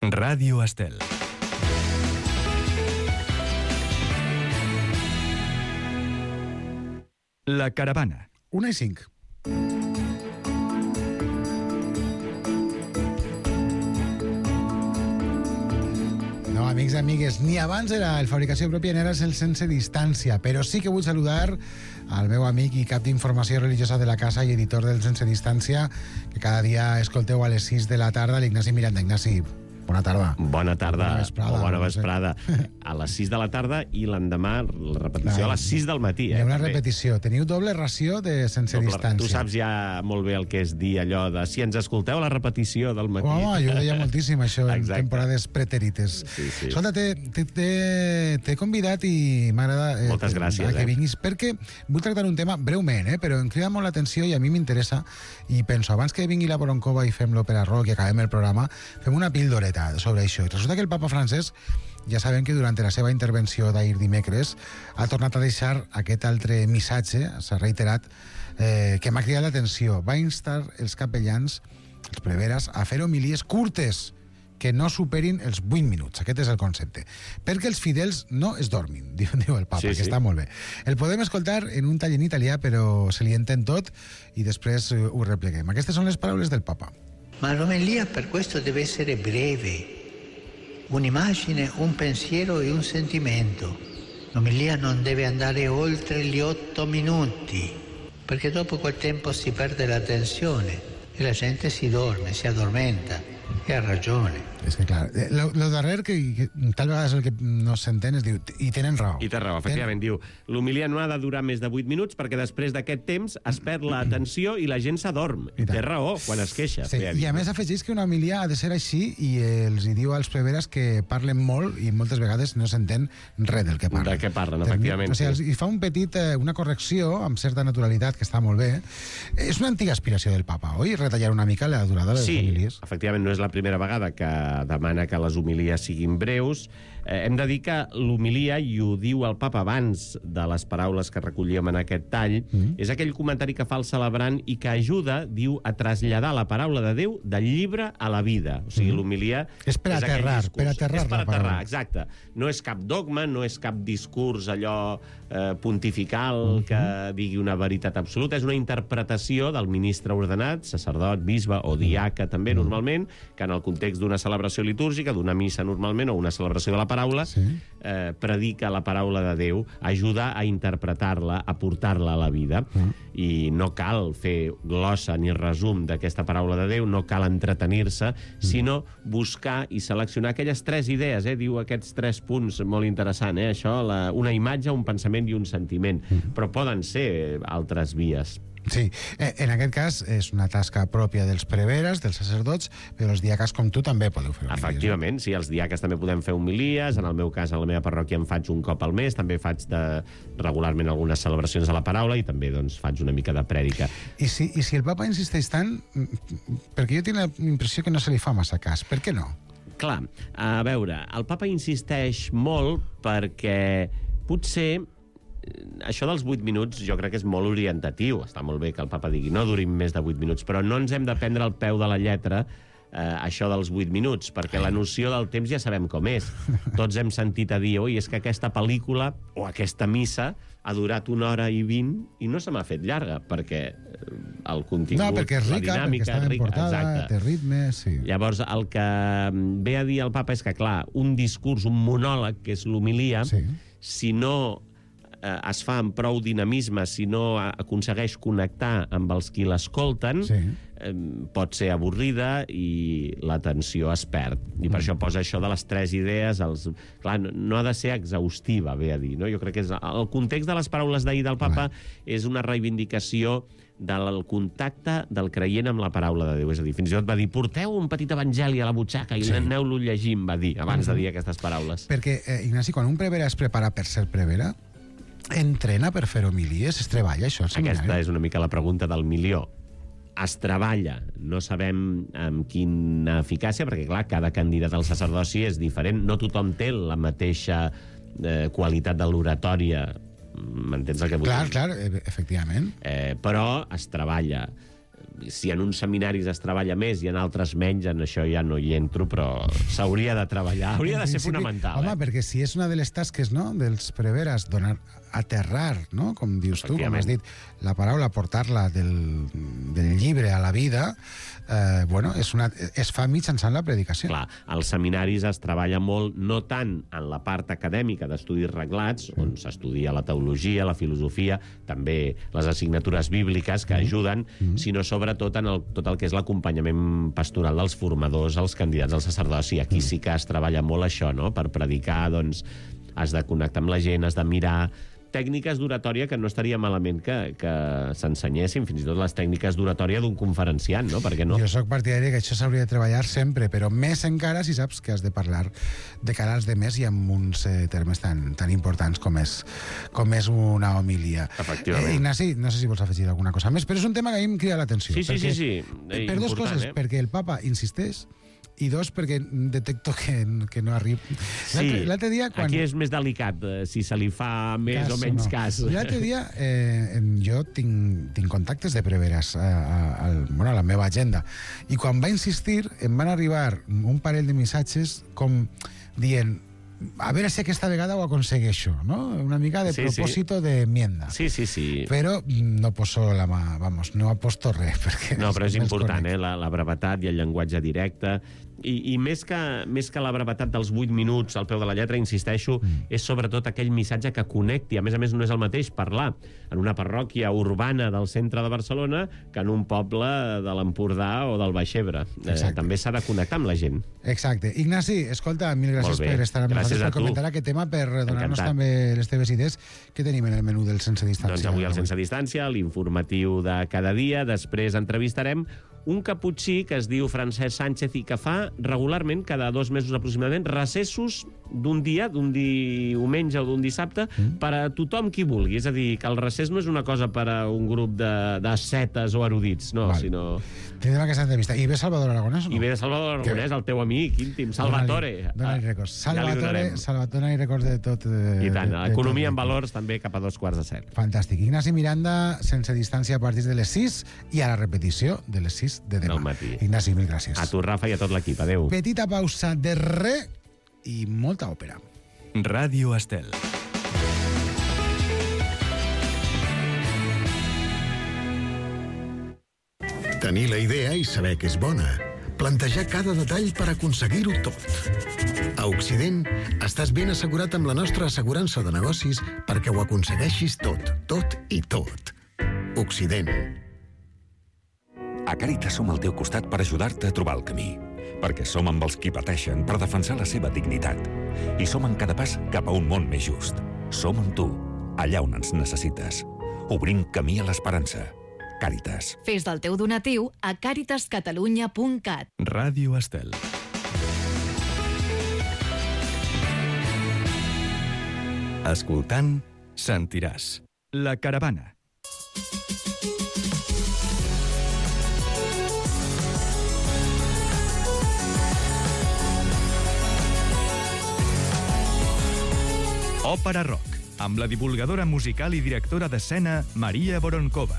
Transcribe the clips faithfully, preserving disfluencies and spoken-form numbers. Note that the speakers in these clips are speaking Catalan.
Ràdio Estel. La caravana. Una i cinc. No, amics i amigues, ni abans era el fabricació pròpia, ni ara és el sense distància, però sí que vull saludar al meu amic i cap d'informació religiosa de la casa i editor del Sense Distància, que cada dia escolteu a les sis de la tarda, l'Ignasi Miranda. Ignasi, bona tarda. Bona tarda, Bona vesprada, o bona no sé. vesprada. A les sis de la tarda i l'endemà la repetició a les sis del matí. Hi Eh, ha una també. repetició. Teniu doble ració de sense Doble- distància. Tu saps ja molt bé el que és dir allò de si ens escolteu la repetició del matí. Home, jo ho deia moltíssim, això, en Exacte. temporades pretèrites. Sí, sí. Escolta, t'he- t'he- t'he t'he convidat i m'agrada eh, Moltes gràcies, que eh. vinguis, perquè vull tractar un tema breument, eh, però em crida molt l'atenció i a mi m'interessa, i penso, abans que vingui la Broncova i fem l'òpera rock i acabem el programa, fem una pildoreta sobre això. I resulta que el papa Francesc, ja sabem que durant la seva intervenció d'ahir dimecres ha tornat a deixar aquest altre missatge, s'ha reiterat, eh, que m'ha cridat l'atenció. Va instar els capellans, els preveres, a fer homilies curtes, que no superin els vuit minuts. Aquest és el concepte. Perquè els fidels no es dormin, diu, diu el papa, Sí, que sí. està molt bé. El podem escoltar en un tall en italià, però se li entén tot i després eh, ho repleguem. Aquestes són les paraules del papa. Ma l'omelia per questo deve essere breve, un'immagine, un pensiero e un sentimento. L'omelia non deve andare oltre gli otto minuti, perché dopo quel tempo si perde l'attenzione e la gente si dorme, si addormenta, e ha ragione. És que, clar, eh, lo, lo darrer que, que tal vegada és el que no s'entén és, diu, i tenen raó. I té raó, efectivament, diu l'homilia no ha de durar més de vuit minuts perquè després d'aquest temps es perd l'atenció i la gent s'adorm. I tant. Té raó quan es queixa. Sí, i a més afegeix que una homilia ha de ser així i els hi diu als preveres que parlen molt i moltes vegades no s'entén res del que parlen. De què parlen, Termi- efectivament, O sigui, sí. els- i fa un petit, eh, una correcció amb certa naturalitat que està molt bé. És una antiga aspiració del papa, oi? Retallar una mica la durada de les Sí, homilies. efectivament, no és la primera vegada que demana que les homilies siguin breus. Eh, hem de dir que l'homilia, i ho diu el papa abans de les paraules que recollíem en aquest tall, mm. és aquell comentari que fa el celebrant i que ajuda, diu, a traslladar la paraula de Déu del llibre a la vida. O sigui, mm. l'homilia... És per aquell aterrar, discurs. per aterrar És per la paraula. aterrar, exacte. No és cap dogma, no és cap discurs allò eh, pontifical mm-hmm. que digui una veritat absoluta, és una interpretació del ministre ordenat, sacerdot, bisbe o diaca també, mm. normalment, que en el context d'una celebració litúrgica, d'una missa normalment, o una celebració de la paraula, Sí. eh, predica la paraula de Déu, ajuda a interpretar-la, a portar-la a la vida, mm. i no cal fer glossa ni resum d'aquesta paraula de Déu, no cal entretenir-se, mm. sinó buscar i seleccionar aquelles tres idees, eh? Diu aquests tres punts molt interessant, eh? Això, la, una imatge, un pensament i un sentiment, mm. però poden ser altres vies. Sí, eh, en aquest cas és una tasca pròpia dels preveres, dels sacerdots, però els diaques com tu també podeu fer homilies. Efectivament, sí, els diaques també podem fer homilies, en el meu cas, a la meva parròquia en faig un cop al mes, també faig de, regularment algunes celebracions de la paraula i també doncs, faig una mica de prèdica. I si, I si el papa insisteix tant, perquè jo tinc la impressió que no se li fa massa cas, per què no? Clar, a veure, el papa insisteix molt perquè potser això dels vuit minuts jo crec que és molt orientatiu. Està molt bé que el papa digui no durin més de vuit minuts, però no ens hem de prendre al peu de la lletra eh, això dels vuit minuts, perquè la noció del temps ja sabem com és. Tots hem sentit a dir, oi, és que aquesta pel·lícula o aquesta missa ha durat una hora i vint i no se m'ha fet llarga, perquè el contingut, No, perquè és la rica, perquè dinàmica està és ben rica. portada, Exacte. té ritme, sí. Llavors, el que ve a dir el papa és que, clar, un discurs, un monòleg, que és l'homilia, Sí. si no eh, es fa amb prou dinamisme, si no aconsegueix connectar amb els qui l'escolten, Sí. eh, pot ser avorrida i l'atenció es perd. I per mm. això posa això de les tres idees. Els... Clar, no, no ha de ser exhaustiva, ve a dir. No? Jo crec que és... el context de les paraules d'ahir del papa Right. és una reivindicació del contacte del creient amb la paraula de Déu. És a dir, fins i tot va dir, porteu un petit evangeli a la butxaca i Sí. aneu-lo llegint, va dir, abans de dir aquestes paraules. Perquè, eh, Ignasi, quan un prevera es prepara per ser prevera, entrena per fer homilies, es treballa això al seminari? Aquesta és una mica la pregunta del milió. Es treballa, no sabem amb quina eficàcia, perquè, clar, cada candidat al sacerdoci és diferent, no tothom té la mateixa eh, qualitat de l'oratòria, m'entens el que vull Clar, dir? clar, eh, efectivament. Eh, però es treballa. si en uns seminaris es treballa més i en altres menys, en això ja no hi entro, però s'hauria de treballar, hauria de ser fonamental. Home, eh? perquè si és una de les tasques, no?, dels preveres, donar, aterrar, no?, com dius tu, com has dit, la paraula, portar-la del, del llibre a la vida, eh, bueno, és una, es fa mitjançant la predicació. Clar, als seminaris es treballa molt, no tant en la part acadèmica d'estudis reglats, on s'estudia la teologia, la filosofia, també les assignatures bíbliques que ajuden, mm. sinó sobretot en el, tot el que és l'acompanyament pastoral dels formadors, els candidats al sacerdoci. Aquí sí que es treballa molt això, no?, per predicar, doncs, has de connectar amb la gent, has de mirar tècniques d'oratòria que no estaria malament que, que s'ensenyessin, fins i tot les tècniques d'oratòria d'un conferenciant, no? Per què no? Jo sóc partidari que això s'hauria de treballar sempre, però més encara si saps que has de parlar de cara als demés i amb uns eh, termes tan, tan importants com és, com és una homilia. Efectivament. Eh, Ignasi, no sé si vols afegir alguna cosa més, però és un tema que a mi em crida l'atenció. Sí, sí, perquè, sí, sí. Eh, per dues coses, eh? perquè el papa insisteix, i dos, perquè detecto que, que no arriba. Sí, l'altre dia... Quan... aquí és més delicat, eh, si se li fa més cas o menys no. cas. L'altre dia eh, jo tinc, tinc contactes de preveres a, a, a, bueno, a la meva agenda, i quan va insistir em van arribar un parell de missatges com dient a veure si aquesta vegada ho aconsegueixo, no? Una mica de sí, propòsito sí. de enmienda. Sí, sí, sí. Però no poso la mà, vamos, no aposto res. Perquè No, però és important, conec. eh? La, la brevetat i el llenguatge directe. I, i més, que, més que la brevetat dels vuit minuts al peu de la lletra, insisteixo, mm. és sobretot aquell missatge que connecti. A més a més, no és el mateix parlar en una parròquia urbana del centre de Barcelona que en un poble de l'Empordà o del Baix Ebre. Eh, també s'ha de connectar amb la gent. Exacte. Ignasi, escolta, mil gràcies per estar amb gràcies nosaltres, per tu. comentar aquest tema, per donar-nos Encantat. també les teves idees. Què tenim en el menú del Sense Distància? Doncs avui el Sense Distància, l'informatiu de cada dia. Després entrevistarem un caputxí que es diu Francesc Sánchez i que fa regularment, cada dos mesos aproximadament, recessos d'un dia, d'un diumenge o d'un dissabte, mm. per a tothom qui vulgui. És a dir, que el recés no és una cosa per a un grup d'ascetes o erudits, no, Val. sinó... Tindrem aquesta entrevista. I ve Salvador Aragonès o no? I ve de Salvador Aragonès, el teu amic íntim, Salvatore. Dóna-li records. Ja li Salvatore, donarem. Salvatore, dóna-li records de tot. De, I tant, de, de economia tot. en valors també cap a dos quarts de set. Fantàstic. Ignasi Miranda, Sense Distància, a partir de les sis i a la repetició de les sis de demà. Del matí. Ignasi, mil gràcies. A tu, Rafa, i a tot l'equip. Adéu. Petita pausa de re i molta òpera. Ràdio Estel. Tenir la idea i saber que és bona. Plantejar cada detall per aconseguir-ho tot. A Occident, estàs ben assegurat amb la nostra assegurança de negocis perquè ho aconsegueixis tot, tot i tot. Occident. A Càritas som al teu costat per ajudar-te a trobar el camí. Perquè som amb els qui pateixen per defensar la seva dignitat. I som en cada pas cap a un món més just. Som amb tu, allà on ens necessites. Obrint camí a l'esperança. Càritas. Fes del teu donatiu a càritas catalunya punt cat. Ràdio Estel. Escoltant, sentiràs. La Caravana. Òpera Rock, amb la divulgadora musical i directora d'escena Maria Voronkova.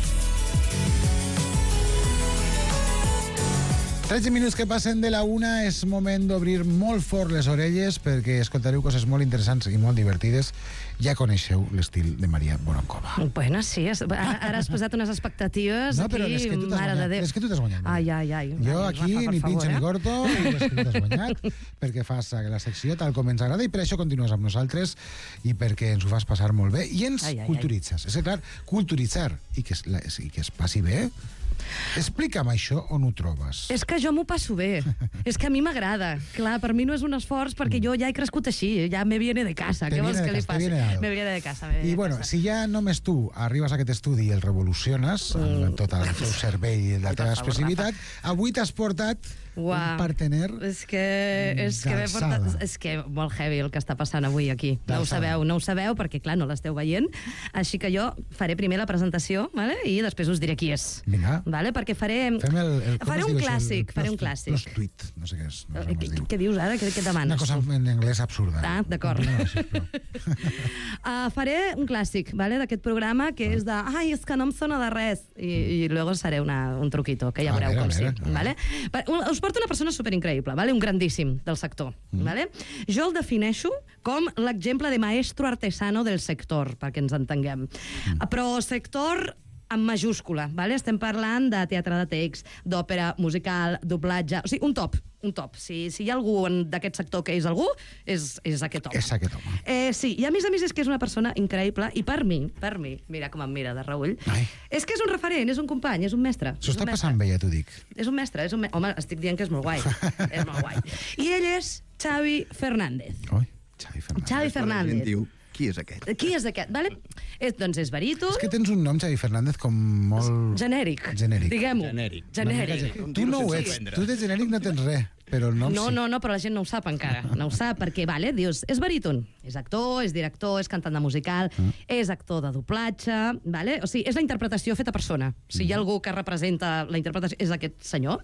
tretze minuts que passen de la una, és moment d'obrir molt fort les orelles perquè escoltareu coses molt interessants i molt divertides. Ja coneixeu l'estil de Maria Voronkova. Bueno, sí, es- ara ara has posat unes expectatives No, però aquí, les que tu t'has mare de guanyat. Déu. Les que tu t'has guanyat. Ai, ai, ai. Jo Ai, aquí Rafa, per ni favor, pinxo eh? ni corto, i les que tu t'has guanyat, perquè fas la secció tal com ens agrada i per això continues amb nosaltres i perquè ens ho fas passar molt bé i ens Ai, ai, ai. culturitzes. És clar, culturitzar i que es, la- i que es passi bé. Explica'm això on ho trobes. És que jo m'ho passo bé. És que a mi m'agrada. Clar, per mi no és un esforç perquè jo ja he crescut així, ja me viene de casa. Te Què vols viene de que li casa, te faci? viene dado. Me viene de casa. Me viene I de bueno, casa. si ja només tu arribes a aquest estudi i el revoluciones amb tot el teu cervell i la Ai, per teva favor, expressivitat, avui t'has portat Uau. Un partener És que, és, que m'he portat, d'alçada. és que molt heavy el que està passant avui aquí. No ho D'alçada. sabeu, no ho sabeu, perquè clar, no l'esteu veient. Així que jo faré primer la presentació, vale? I després us diré qui és. Vinga. Vale? Perquè faré... Fem el, el, com faré es un diu això? clàssic, El faré un plus- clàssic. plus tweet, no sé què és. No sé Eh, com Què, es diu. què dius ara? Què, què demanes? Una cosa en anglès absurda. Ah, d'acord. No, sisplau. Uh, faré un clàssic, vale, d'aquest programa, que és de ai, és que no em sona de res, i, i luego seré una, un truquito, que ja A veureu veure, com a sí. veure, a Vale? Per- un- Us porto una persona superincreïble, vale? Un grandíssim del sector. Mm. Vale? Jo el defineixo com l'exemple de maestro artesano del sector, perquè ens entenguem. Mm. Però sector en majúscula, vale? Estem parlant de teatre de text, d'òpera, musical, doblatge... O sigui, un top, un top. Si, si hi ha algú en- d'aquest sector que és algú, és, és aquest home. És aquest home. Eh, sí, i a més a més és que és una persona increïble, i per mi, per mi, mira com em mira de reull, Ai. és que és un referent, és un company, és un mestre. S'ho és un està mestre. passant bé, ja t'ho dic. És un mestre, és un me... Home, estic dient que és molt guai. És molt guai. I ell és Xavi Fernández. Oi, Xavi Fernández. Xavi La gent Fernández. diu, qui és aquest? Qui és aquest? Vale? És, doncs és baríton, És que tens un nom, Xavi Fernández, com molt... genèric. Genèric. Diguem-ho. Genèric. Genèric. Tu no ho ets. Tu de genèric no tens res, però el nom No, sí. no, no, però la gent no ho sap encara. No ho sap perquè, vale, dius, és baríton, és actor, és director, és cantant de musical, Mm. és actor de doblatge, vale? O sigui, és la interpretació feta persona. Si hi ha algú que representa la interpretació, és aquest senyor.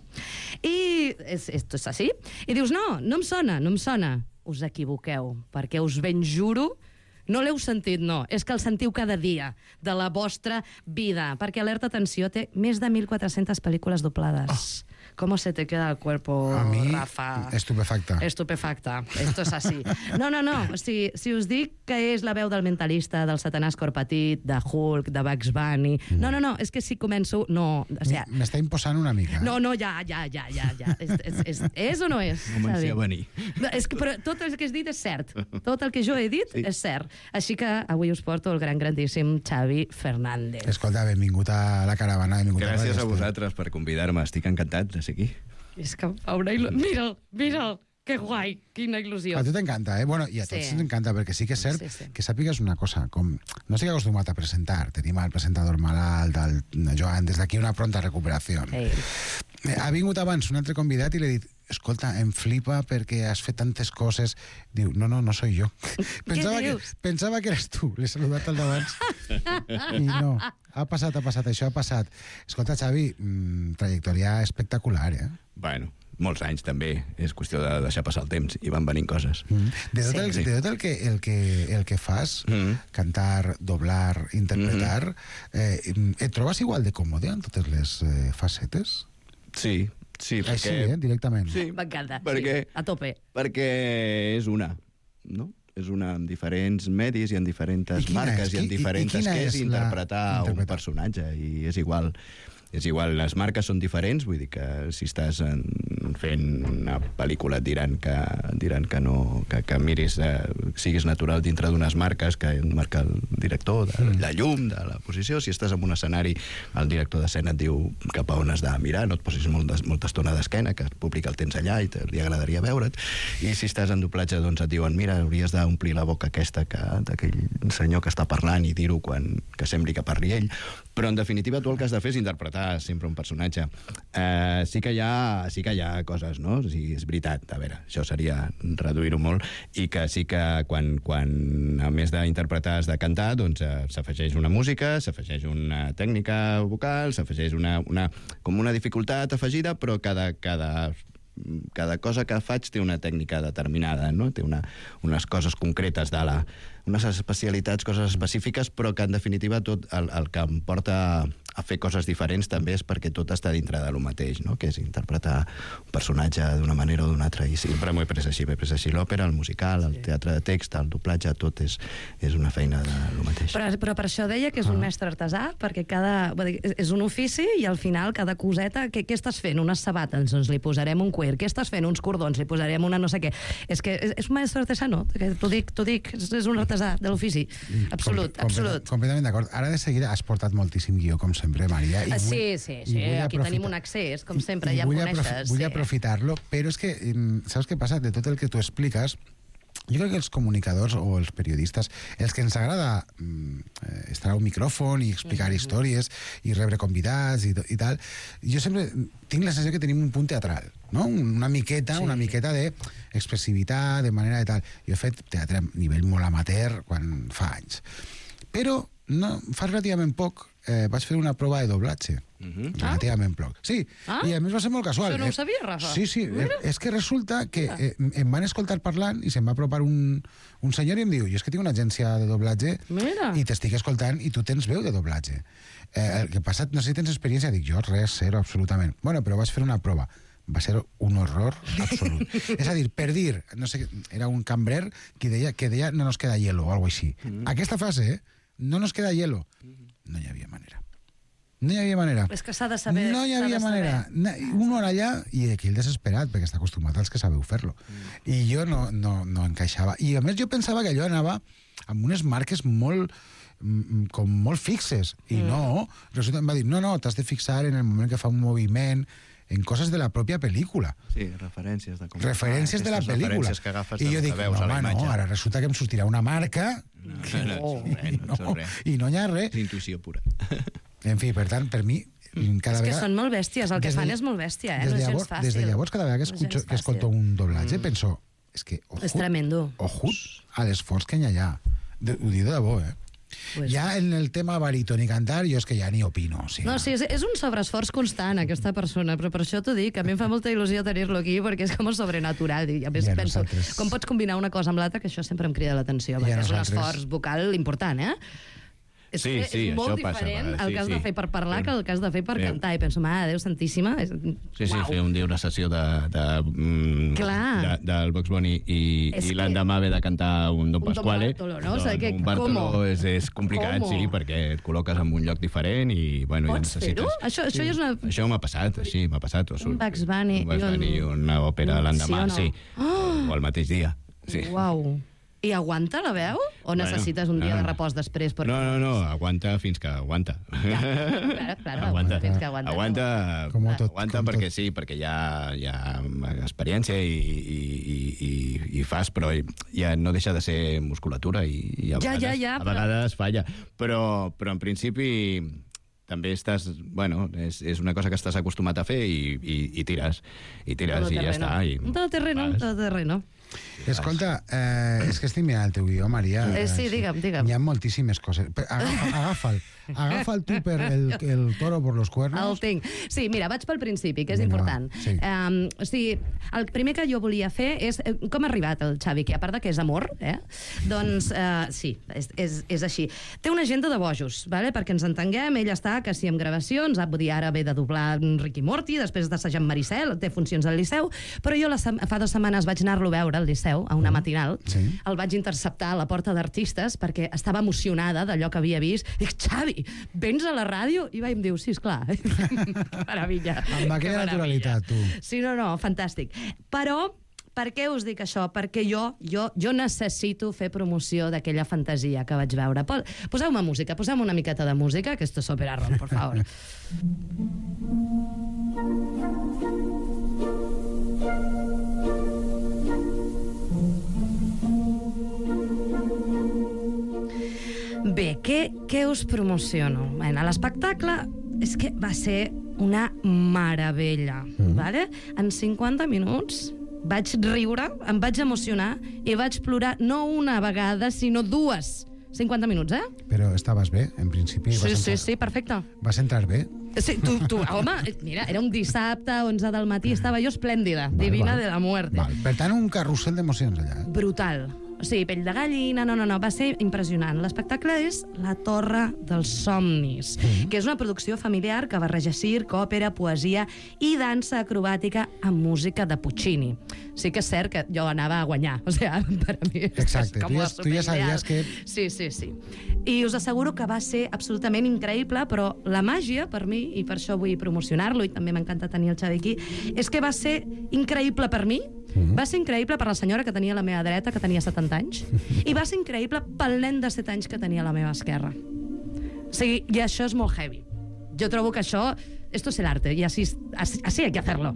I és, és, és així. I dius, no, no em sona, no em sona. Us equivoqueu, perquè us ben juro no l'heu sentit, no. És que el sentiu cada dia de la vostra vida. Perquè Alerta Atenció té més de mil quatre-centes pel·lícules doblades. Oh. ¿Cómo se te queda el cuerpo, A mi, Rafa? estupefacta. Estupefacta. Esto es así. No, no, no. O sigui, si us dic que és la veu del mentalista, del Satanàs cor petit, de Hulk, de Bugs Bunny... No, no, no. És que si començo... No, o sigui... M'està imposant una mica. No, no, ja, ja, ja, ja, ja. És, és, és, és o no és? Comenci Xavi? a venir. No, és que, però tot el que has dit és cert. Tot el que jo he dit sí. és cert. Així que avui us porto el gran, grandíssim Xavi Fernández. Escolta, benvingut a la caravana. Benvingut Gràcies a Radio vosaltres per convidar-me. Estic encantat de ser aquí. És que fa una il·lu... Mira'l, mira'l. Que guai, quina il·lusió. A tu t'encanta, eh? Bueno, i a tots Sí. ens encanta, perquè sí que és cert Sí, sí. que sàpigues una cosa, com no estic acostumat a presentar, tenim el presentador malalt, el Joan, des d'aquí una pronta recuperació. Ei. Eh, Ha vingut abans un altre convidat i li he dit, escolta, em flipa perquè has fet tantes coses. Diu, no, no, no soy jo. Pensava que, dius? pensava que eres tu. L'he saludat al d'abans. I no, ha passat, ha passat, això ha passat. Escolta, Xavi, mmm, trajectòria espectacular, eh? Bueno, molts anys també. És qüestió de deixar passar el temps i van venint coses. Mm. De tot, Sí. el, de tot el, que, el, que, el que fas, Mm. cantar, doblar, interpretar, eh, et trobes igual de còmode en totes les eh, facetes? Sí, sí, perquè... Així, eh, directament. Sí, M'encanta, perquè, sí, a tope. perquè és una, no? És una en diferents medis i en I diferents quina marques és? i en Qui- i- i diferents... quina que és és la- interpretar un interpretar? personatge i és igual. És igual, les marques són diferents, vull dir que si estàs en, fent una pel·lícula et diran que, diran que no, que, que miris, eh, siguis natural dintre d'unes marques que marca el director, de Mm. la llum, de la posició. Si estàs en un escenari, el director d'escena et diu cap a on has de mirar, no et posis molt, des- molta estona d'esquena, que el públic el tens allà i te, li agradaria veure't. I si estàs en doblatge, doncs et diuen, mira, hauries d'omplir la boca aquesta que, d'aquell senyor que està parlant i dir-ho quan que sembli que parli ell. Però, en definitiva, tu el que has de fer és interpretar sempre un personatge. Eh, sí que hi ha, sí que hi ha coses, no? O sigui, és veritat, a veure, això seria reduir-ho molt, i que sí que quan, quan a més d'interpretar has de cantar, doncs eh, s'afegeix una música, s'afegeix una tècnica vocal, s'afegeix una, una, com una dificultat afegida, però cada, cada cada cosa que faig té una tècnica determinada, no? Té una, unes coses concretes de la, unes especialitats, coses específiques, però que en definitiva tot el, el que em porta a fer coses diferents també és perquè tot està dintre de lo mateix, no? Que és interpretar un personatge d'una manera o d'una altra, i sempre m'ho he pres així, m'he pres així l'òpera, el musical, el teatre de text, el doblatge, tot és, és una feina de lo mateix. Però, però per això deia que és un mestre artesà, perquè cada, vull dir, és- és un ofici i al final cada coseta... Què, què estàs fent? Unes sabates, doncs li posarem un cuir. Què estàs fent? Uns cordons, li posarem una no sé què. És que és, és un mestre artesà, no? Que T'ho dic, t'ho dic, és, és un artesà de l'ofici. Absolut, Com- absolut. Completament d'acord. Ara de seguida has portat moltíssim guió, com sempre, Maria. I Ah, vull- sí, sí, i sí. vull Aquí aprofitar- tenim un accés, com sempre, I ja em vull aprofi- coneixes. Vull sí. aprofitar-lo, però és que, mm, saps què passa? De tot el que tu expliques, Jo crec que els comunicadors o els periodistes, els que ens agrada mm, estar a un micròfon i explicar mm-hmm. històries i rebre convidats i, i tal, jo sempre tinc la sensació que tenim un punt teatral, no? Una miqueta, sí. una miqueta d'expressivitat, de manera de tal. Jo he fet teatre a nivell molt amateur quan fa anys. Però no, fa relativament poc eh, vaig fer una prova de doblatge. Mm-hmm. Relativament poc. Sí, ah? I a més va ser molt casual. Això no ho eh? sabia, Rafa. Sí, sí, Mira. és que resulta que eh, em van escoltar parlant i se'm va apropar un, un senyor i em diu, jo és que tinc una agència de doblatge Mira. i t'estic escoltant i tu tens veu de doblatge. Eh, el que passa, no sé si tens experiència, dic jo, res, zero, absolutament. Bueno, però vaig fer una prova. Va ser un horror absolut. És a dir, per dir, no sé, era un cambrer que deia, que deia no nos queda hielo o alguna cosa així. Mm-hmm. Aquesta frase, eh? No nos queda hielo. No hi havia manera. No hi havia manera. És que s'ha de saber. No hi havia manera. Una hora allà i aquell desesperat, perquè està acostumat als que sabeu fer-lo. Mm. I jo no, no, no encaixava. I a més jo pensava que allò anava amb unes marques molt com molt fixes. I mm. no, resulta em va dir, no, no, t'has de fixar en el moment que fa un moviment, en coses de la pròpia pel·lícula. Sí, referències de com... Referències de la pel·lícula. Referències que agafes I jo dic, que veus no, a la home, imatge. no, ara resulta que em sortirà una marca No, que no, no, no, res, no, no, res. i no hi ha res. És intuïció pura. En fi, per tant, per mi, cada és que vegada... són molt bèsties, el que des de- fan és molt bèstia, eh? Des No de és gens llavors, fàcil. des de llavors cada vegada que No és escucho, gens que escolto fàcil. un doblatge, penso, és que ojut, És tremendo. ojut a l'esforç que hi ha. De, ho dic de debò, eh? Pues... Ja en el tema baríton i cantar, jo és que ja ni opino. O sigui, No, sí, és, és un sobreesforç constant, aquesta persona, però per això t'ho dic, a mi em fa molta il·lusió tenir-lo aquí, perquè és com sobrenatural. I a més I a penso, nosaltres- com pots combinar una cosa amb l'altra, que això sempre em crida l'atenció, I a perquè és un nosaltres- esforç vocal important, eh? És, Sí, que sí, és molt això passa, diferent a vegades, el sí, que has de sí. fer per parlar que el que has de fer per Sí. cantar. I penso, mare, Déu santíssima. És... Sí, sí, Uau. fer un dia una sessió de, de, mm, Clar. de, del Bugs Bunny i, És i que- l'endemà haver de cantar un Don Un Don Pasquale. Bartolo, no? O sigui que, un Bartolo ¿cómo? és, és complicat, ¿Cómo? sí, perquè et col·loques en un lloc diferent i, bueno, i Pots necessites... fer-ho? Això- això ja és una- Això m'ha passat, així, m'ha passat. O Un Bugs Bunny un Bugs i un- Bunny i una òpera l'endemà, Sí o no? sí. Oh! O el mateix dia. Sí. Uau. I aguanta la veu? O necessites un dia no. de repòs després? Perquè... No, no, no, aguanta fins que aguanta. Ja, claro, claro, aguanta. fins que aguanta. Aguanta, Com tot, aguanta com perquè tot. sí, perquè hi ha, hi ha experiència i, i, i, i, i fas, però ja no deixa de ser musculatura i, i a, Ja, vegades, ja, ja, a però- vegades falla. Però, però en principi també estàs, bueno, és, és una cosa que estàs acostumat a fer i, i, i tires, i tires i ja està. I, Un todoterreno, un fas. todoterreno. Escolta, eh, és que estic mirant el teu guió, Maria. Eh, sí, digue'm, digue'm. Hi ha moltíssimes coses. Però Agafa, agafa'l. Agafa'l tu per el, el toro por los El cuernos. tinc. Sí, mira, vaig pel principi, que és Vinga, important. va, sí. Um, o sigui, el primer que jo volia fer és eh, com ha arribat el Xavi, que a part de que és amor, eh? doncs uh, sí, és, és, és així. Té una agenda de bojos, vale? Perquè ens entenguem, ell està que sí amb gravacions, vull dir, ara ve de doblar Ricky Morty, després d'assajar amb Maricel, té funcions al Liceu, però jo la, sem- fa dues setmanes vaig anar-lo a veure al Liceu, a una matinal, Sí. el vaig interceptar a la porta d'artistes perquè estava emocionada d'allò que havia vist. Dic, Xavi, vens a la ràdio? I va i em diu, sí, esclar. Meravella. Amb Que aquella meravella. naturalitat, tu. Sí, no, no, fantàstic. Però per què us dic això? Perquè jo, jo, jo necessito fer promoció d'aquella fantasia que vaig veure. Po- Poseu-me música, poseu-me una miqueta de música, que esto es opera rock, por favor. Bé, què, què us promociono? Bueno, l'espectacle és que va ser una meravella, mm. vale? En cinquanta minuts vaig riure, em vaig emocionar i vaig plorar no una vegada, sinó dues. cinquanta minuts, eh? Però estaves bé, en principi. Sí, vas sí, entrar, sí, perfecte. Vas entrar bé. Sí, tu, tu, home, mira, era un dissabte, onze del matí, estava jo esplèndida, divina val. de la muerte. Val. Per tant, un carrusel d'emocions allà. Eh? Brutal. O sigui, pell de gallina, no, no, no, va ser impressionant. L'espectacle és La Torre dels Somnis, mm-hmm. que és una producció familiar que barreja circ, òpera, poesia i dansa acrobàtica amb música de Puccini. Sí que és cert que jo anava a guanyar, o sigui, per a mi... Exacte, és com tu ja- la tu ja sabies que- Sí, sí, sí. I us asseguro que va ser absolutament increïble, però la màgia, per mi, i per això vull promocionar-lo, i també m'encanta tenir el Xavi aquí, és que va ser increïble per mi, mm-hmm. va ser increïble per la senyora que tenia a la meva dreta, que tenia setanta anys, i va ser increïble pel nen de set anys que tenia a la meva esquerra. O sigui, i això és molt heavy. Jo trobo que això... Esto es el arte, y así, así, así hay que hacerlo.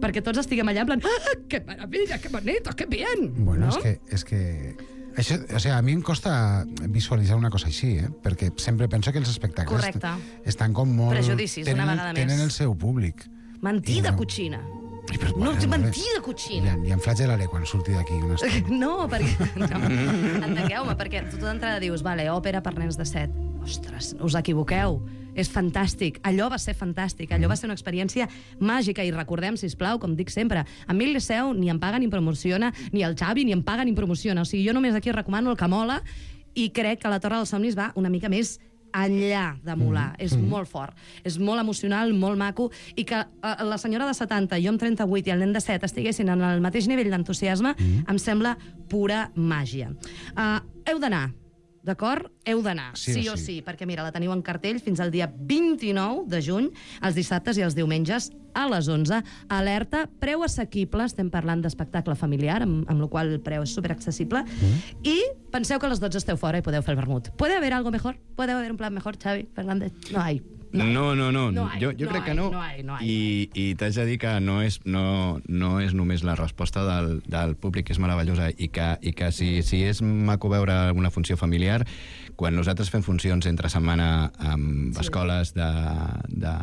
perquè tots estiguem allà en plan, ah, que maravilla, que bonito, que bien. Bueno, no? és que... És que... Això, o sigui, a mi em costa visualitzar una cosa així, eh? Perquè sempre penso que els espectacles Correcte. estan com molt... Prejudicis, tenen, una vegada més. Tenen el seu públic. Mentida I no. cochina. I, però, No, bueno, mentida I, cochina. I em flagelaré quan surti d'aquí una estona. No, perquè... No. Entengueu-me, perquè tu d'entrada dius, vale, òpera per nens de set. Ostres, us equivoqueu. És fantàstic. Allò va ser fantàstic. Allò va ser una experiència màgica. I recordem, sisplau, com dic sempre, a mi el Liceu ni em paga ni em promociona, ni el Xavi ni em paga ni em promociona. O sigui, jo només aquí recomano el que mola i crec que la Torre dels Somnis va una mica més enllà de molar. Mm. És mm. molt fort. És molt emocional, molt maco, i que uh, la senyora de setanta, jo amb trenta-vuit i el nen de set estiguessin en el mateix nivell d'entusiasme, mm. em sembla pura màgia. Uh, heu d'anar. D'acord? Heu d'anar, sí, sí o sí. sí, perquè mira, la teniu en cartell fins al dia vint-i-nou de juny, els dissabtes i els diumenges, a les onze. Alerta, preu assequible, estem parlant d'espectacle familiar, amb, amb la qual el preu és superaccessible, mm. i penseu que a les dotze esteu fora i podeu fer el vermut. ¿Puede haber algo mejor? ¿Puede haber un plan mejor, Xavi Fernández? No hay. No, no, no. no. no hay, jo jo no crec hay, que no. no hay, no hay. I, i t'haig de dir que no és, no, no és només la resposta del, del públic, que és meravellosa, i que, i que si, si és maco veure una funció familiar, quan nosaltres fem funcions entre setmana amb sí. escoles de, de,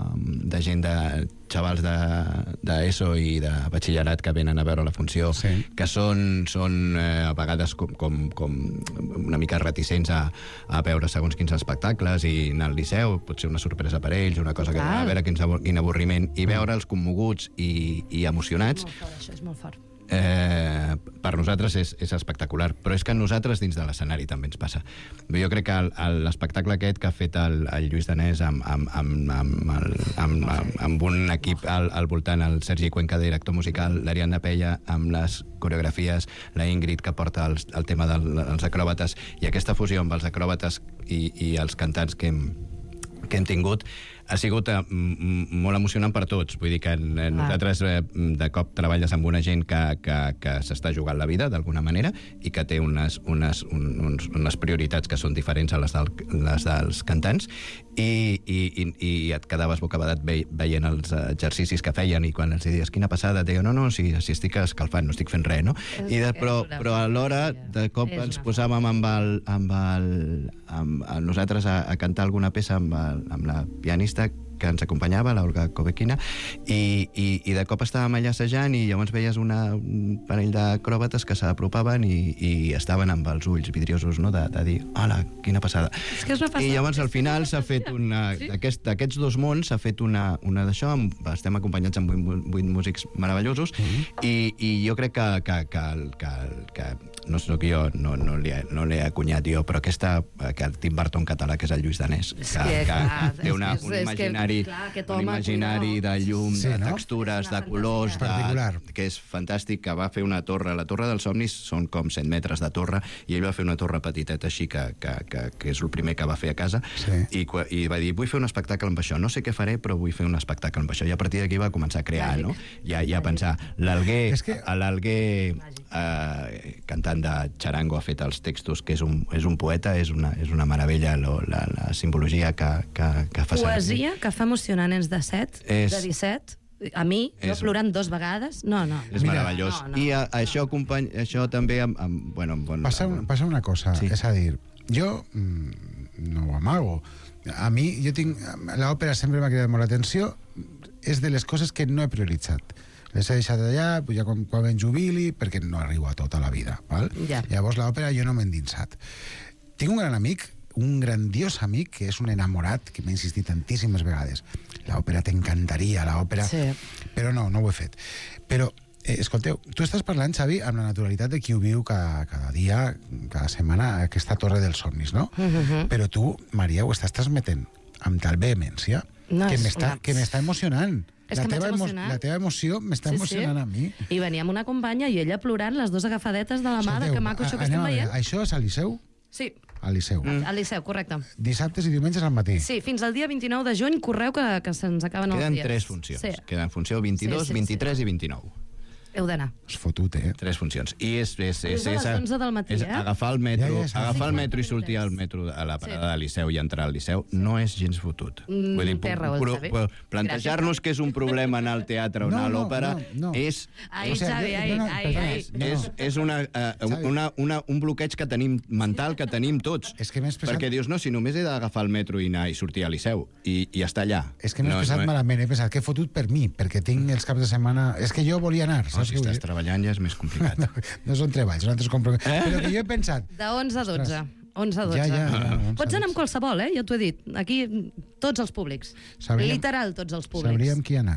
de gent, de xavals d'ESO de, i de batxillerat que venen a veure la funció, sí. que són, són eh, a vegades com, com, com una mica reticents a, a veure segons quins espectacles, i anar al Liceu pot ser una sorpresa per ells, una cosa que a veure quin, quin avorriment, i veure'ls commoguts i, i emocionats. Molt fort, això és molt fort. Eh, per nosaltres és, és espectacular, però és que a nosaltres dins de l'escenari també ens passa. Jo crec que l'espectacle aquest que ha fet el, el Lluís Danés amb, amb, amb, amb, el, amb, amb, amb un equip al, al voltant, el Sergi Cuenca, director musical, l'Ariadna Pella amb les coreografies, la Ingrid que porta els, el tema del, dels acròbates, i aquesta fusió amb els acròbates i, i els cantants que hem, que hem tingut ha sigut eh, molt emocionant per tots. Vull dir que eh, nosaltres eh, de cop treballes amb una gent que, que, que s'està jugant la vida d'alguna manera i que té unes, unes, un, uns, unes prioritats que són diferents a les, del, les dels cantants, i, i, i, i et quedaves bocabadat ve, veient els exercicis que feien, i quan els dius quina passada, et deien no, no, si, si estic escalfant, no estic fent res, no? I de, però, però alhora de cop ens posàvem amb el, amb el, amb, amb nosaltres a, a cantar alguna peça amb, el, amb la pianista que ens acompanyava, l'Olga Kovequina, i, i, i de cop estàvem allà assajant, i llavors veies una, un parell d'acròbates que s'apropaven i, i estaven amb els ulls vidriosos, no?, de, de dir, hola, quina passada. És que és una passada. I llavors al final s'ha fet una... Sí? Aquest, aquests dos mons s'ha fet una, una d'això, estem acompanyats amb vuit, vuit músics meravellosos, mm-hmm. i, i jo crec que, que, que, que, que no soc jo, no, no l'he no he acunyat jo, però aquesta, que el Tim Burton català, que és el Lluís Danés, que, que, que té una, un imaginari, que, clar, un imaginari de llum, sí, de no? textures, de colors, de, que és fantàstic, que va fer una torre. La Torre dels Somnis són com cent metres de torre, i ell va fer una torre petiteta així, que, que, que, que és el primer que va fer a casa, sí. i, i va dir, vull fer un espectacle amb això, no sé què faré, però vull fer un espectacle amb això, i a partir d'aquí va començar a crear, no? Ja, ja a pensar, l'Alguer, que... l'Alguer eh, cantant de Charango ha fet els textos, que és un, és un poeta, és una, és una meravella lo, la, la simbologia que, que, que fa servir. Poesia que fa emocionar nens de set, és... de disset, a mi, jo és... plorant dos vegades, no, no. És Mira, meravellós. no, no, I a, no. això, company, això també amb... amb, bueno, amb bon, passa, un, passa una cosa, sí. És a dir, jo mm, no ho amago. A mi, jo tinc... L'òpera sempre m'ha cridat molt l'atenció, és de les coses que no he prioritzat. Les he deixat allà, ja quan, quan em jubili, perquè no arribo a tota la vida. Val? Ja. Llavors l'òpera jo no m'he endinsat. Tinc un gran amic, un grandiós amic, que és un enamorat, que m'ha insistit tantíssimes vegades. L'òpera t'encantaria, l'òpera... Sí. Però no, no ho he fet. Però, eh, escolteu, tu estàs parlant, Xavi, amb la naturalitat de qui ho viu cada, cada dia, cada setmana, aquesta Torre dels Somnis, no? Uh-huh. Però tu, Maria, ho estàs transmetent amb tal vehemència no, que m'està una... m'està emocionant. És la, que teva emo la teva emoció m'està sí, emocionant sí. a mi. I venia amb una companya i ella plorant, les dues agafadetes de la mà, de que maco això que estem veient. Això és al Liceu? Sí. Al Liceu. Mm. Al Liceu, correcte. Dissabtes i diumenges al matí. Sí, fins al dia vint-i-nou de juny, correu que, que se'ns acaben els dies. Queden tres funcions. Sí. Queden funció vint-i-dos, sí, sí, vint-i-tres sí. i vint-i-nou. Heu d'anar. És fotut, eh? Tres funcions. I és, és, és, És a les és, onze del matí, és eh? agafar el metro, Ja, ja, sí. agafar el metro i sortir al metro a la parada del Liceu i entrar al Liceu no és gens fotut. Mm, Vull dir, té raó, pro- Xavi. pro- plantejar-nos que és un problema anar al teatre o anar No, a no, l'òpera no, no. és Ai, O sigui, Xavi, jo- ai, jo no- ai, perdona, ai. no. és, és una, uh, Xavi. una, una, un bloqueig que tenim mental que tenim tots. És que m'he expressat- Perquè dius, no, si només he d'agafar el metro i anar i sortir al Liceu i, i estar allà. És que m'he no, expressat no, malament, he pensat que he fotut per mi, perquè tinc els caps de setmana... És que jo volia anar, No, saps si què vull estàs dir? treballant ja és més complicat. No, no són treballs, són altres compromisos. Eh? Però que jo he pensat... De onze a dotze. onze a dotze. Ja, ja, ja, ja, Pots anar amb qualsevol, eh? Ja t'ho he dit. Aquí, tots els públics. Sabríem- Literal, tots els públics. Sabríem qui anar.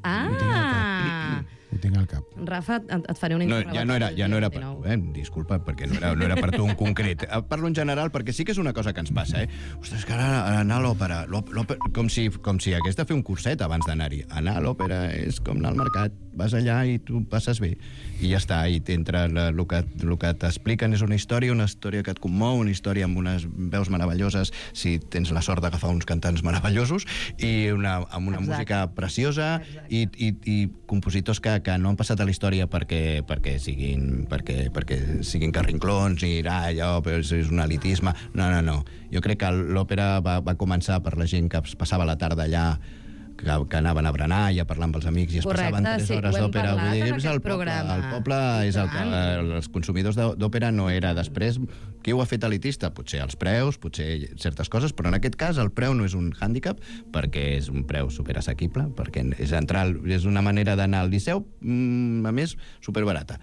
Ah! Ho tinc al cap. Rafa, et, et faré un No, interrogatori. ja no era, ja no era el per dinou. tu, eh? Disculpa, perquè no era, no era per tu en concret. Eh, Parlo en general perquè sí que és una cosa que ens passa, eh? Ostres, que ara anar a l'òpera, l'òp- l'òpera com, si, com si hagués de fer un curset abans d'anar-hi. Anar a l'òpera és com anar al mercat, vas allà i tu passes bé. I ja està, i t'entra el que, el que t'expliquen és una història, una història que et commou, una història amb unes veus meravelloses, si tens la sort d'agafar uns cantants meravellosos, i una, amb una Exacte. música preciosa, i, i, i compositors que, que no han passat a la història perquè, perquè, siguin, perquè, perquè siguin carrinclons i ah, allò però és, és un elitisme. No, no, no. Jo crec que l'òpera va, va començar per la gent que es passava la tarda allà, que, que anaven a berenar i a parlar amb els amics i es Correcte, passaven tres sí, hores ho hem d'òpera. parlat Vull dir, en és aquest el poble, programa. el poble és el que I els consumidors d'ò- d'òpera no era després. Qui ho ha fet elitista? Potser els preus, potser certes coses, però en aquest cas el preu no és un hàndicap perquè és un preu superassequible, perquè és entrar, al- és una manera d'anar al Liceu, mm, a més, superbarata.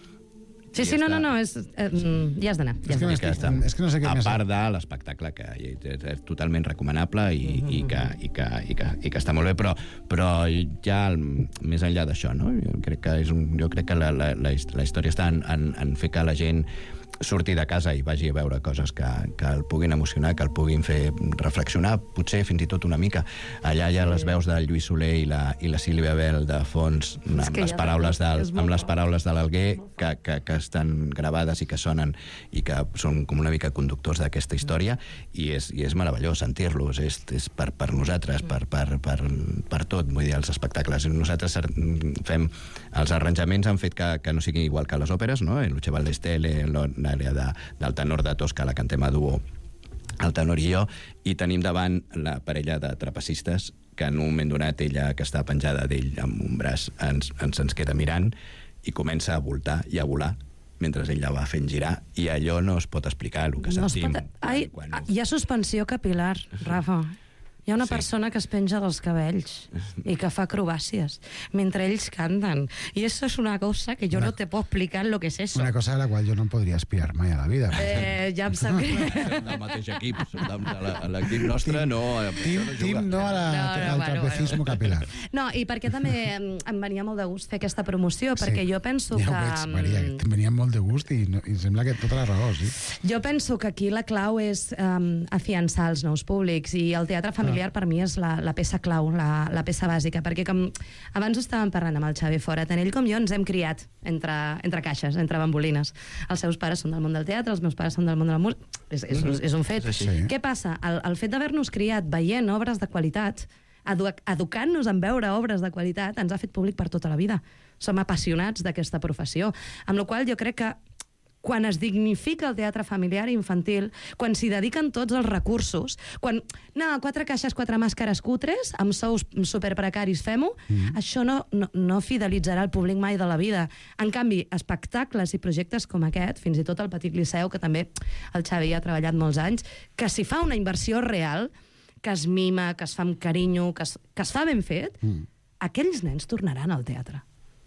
Sí, I sí, no, ja no, està. no, és, eh, ja has d'anar. Ja És has que d'anar. I que està. és que no sé què a més- part de l'espectacle, que és, és totalment recomanable i, i, que, i, que, i, que, i que està molt bé, però, però ja el, més enllà d'això, no? Jo crec que, és un, jo crec que la, la, la, his- la història està en, en, en fer que la gent surti de casa i vagi a veure coses que, que el puguin emocionar, que el puguin fer reflexionar, potser fins i tot una mica. Allà hi ha les veus del Lluís Soler i la, i la Sílvia Bel de fons, amb que les ja paraules del, és molt amb les bo. paraules de l'Alguer que, que, que estan gravades i que sonen i que són com una mica conductors d'aquesta història i és, i és meravellós sentir-los, és, és per, per nosaltres, per, per, per, per tot, vull dir, els espectacles. Nosaltres fem, els arranjaments han fet que, que no sigui igual que les òperes, no? El Luce Ballestele, l'àrea de, del tenor de Tosca, la cantem a duo, el tenor i jo, i tenim davant la parella de trapecistes que en un moment donat ella, que està penjada d'ell amb un braç, ens, ens, ens queda mirant i comença a voltar i a volar mentre ell la va fent girar, i allò no es pot explicar, el que No es sentim. pot... Ai, quan, quan... hi ha suspensió capilar, Rafa. Hi ha una Sí. persona que es penja dels cabells i que fa acrobàcies mentre ells canten. I això és una cosa que jo Una- no te puedo explicar lo que es eso. Una cosa a la qual jo no em podria aspirar mai a la vida. Eh, ja em sap greu. Som del mateix equip, som del, de la, a l'equip nostre no, Tim, això no juga. Tim no a la, No, no, al bueno, trapecismo bueno. capilar. No, i perquè també em, em venia molt de gust fer aquesta promoció, perquè Sí. jo penso ja que... ho veig, Maria, que te'n venia molt de gust i, no, i sembla que tota la raó, sí. Jo penso que aquí la clau és um, afiançar els nous públics, i el teatre familiar per mi és la, la peça clau, la, la peça bàsica, perquè com abans ho estàvem parlant amb el Xavi fora, tant ell com jo ens hem criat entre, entre caixes, entre bambolines. Els seus pares són del món del teatre, els meus pares són del món de la música. És, és, és, és un fet. És així. Sí. Què passa? El, el fet d'haver-nos criat veient obres de qualitat, edu educant-nos en veure obres de qualitat, ens ha fet públic per tota la vida. Som apassionats d'aquesta professió. Amb la qual jo crec que quan es dignifica el teatre familiar i infantil, quan s'hi dediquen tots els recursos, quan, no, quatre caixes, quatre màscares cutres, amb sous superprecaris, fem-ho, mm. això no, no, no fidelitzarà el públic mai de la vida. En canvi, espectacles i projectes com aquest, fins i tot el Petit Liceu, que també el Xavi ha treballat molts anys, que s'hi fa una inversió real, que es mima, que es fa amb carinyo, que es, que es fa ben fet, mm. aquells nens tornaran al teatre.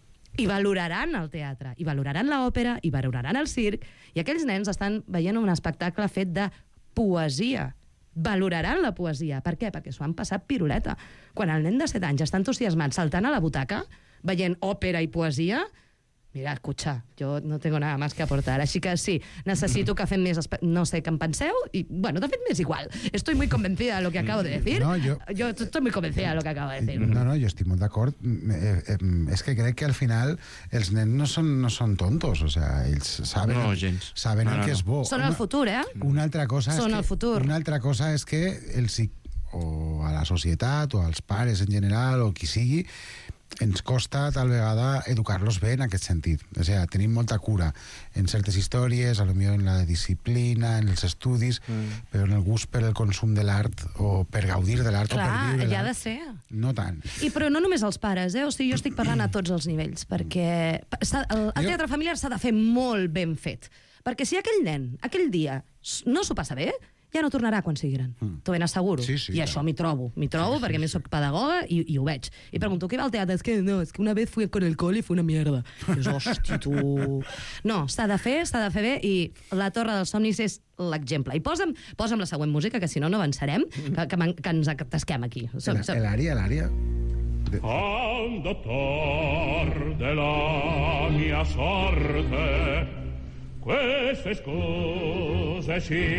I valoraran el teatre, i valoraran l'òpera, i valoraran el circ, i aquells nens estan veient un espectacle fet de poesia. Valoraran la poesia. Per què? Perquè s'ho han passat piruleta. Quan el nen de set anys està entusiasmat saltant a la butaca, veient òpera i poesia, mira, escucha, yo no tengo nada más que aportar. Així que sí, necesito que fem més... No sé què en penseu, i, bueno, de fet, m'és igual. Estoy muy convencida de lo que acabo de decir. No, yo- Yo estoy muy convencida de lo que acabo de decir. No, no, jo estic molt d'acord. Eh, eh, és que crec que al final els nens no són, no són tontos, o sea, ells saben, No, gens. saben No, el no, que no. és bo. Són el futur, eh? Una altra cosa Són és el que, futur. Una altra cosa és que els, o a la societat o als pares en general o qui sigui ens costa tal vegada educar-los bé en aquest sentit. O sigui, tenim molta cura en certes històries, a lo millor en la disciplina, en els estudis, mm. però en el gust per el consum de l'art o per gaudir de l'art o per viure Clar, l'art. ja ha de ser. No tant. I però no només els pares, eh? O sigui, jo estic parlant a tots els nivells, perquè el, el teatre familiar s'ha de fer molt ben fet. Perquè si aquell nen, aquell dia, no s'ho passa bé, ja no tornarà quan sigui gran. Mm. T'ho ben asseguro. Sí, sí, I això m'hi trobo. M'hi trobo sí, sí, perquè a més soc pedagoga i, i ho veig. I pregunto, què va al teatre? És que no, és que una vez fui con el col i fue una mierda. I dius, hosti, tu... No, s'ha de fer, s'ha de fer bé i La Torre dels Somnis és l'exemple. I posa'm, posa'm la següent música, que si no, no avançarem, que, que, que ens atasquem aquí. Som, som... L'ària, l'ària... De... Al dottor de la mia sorte queste scuse,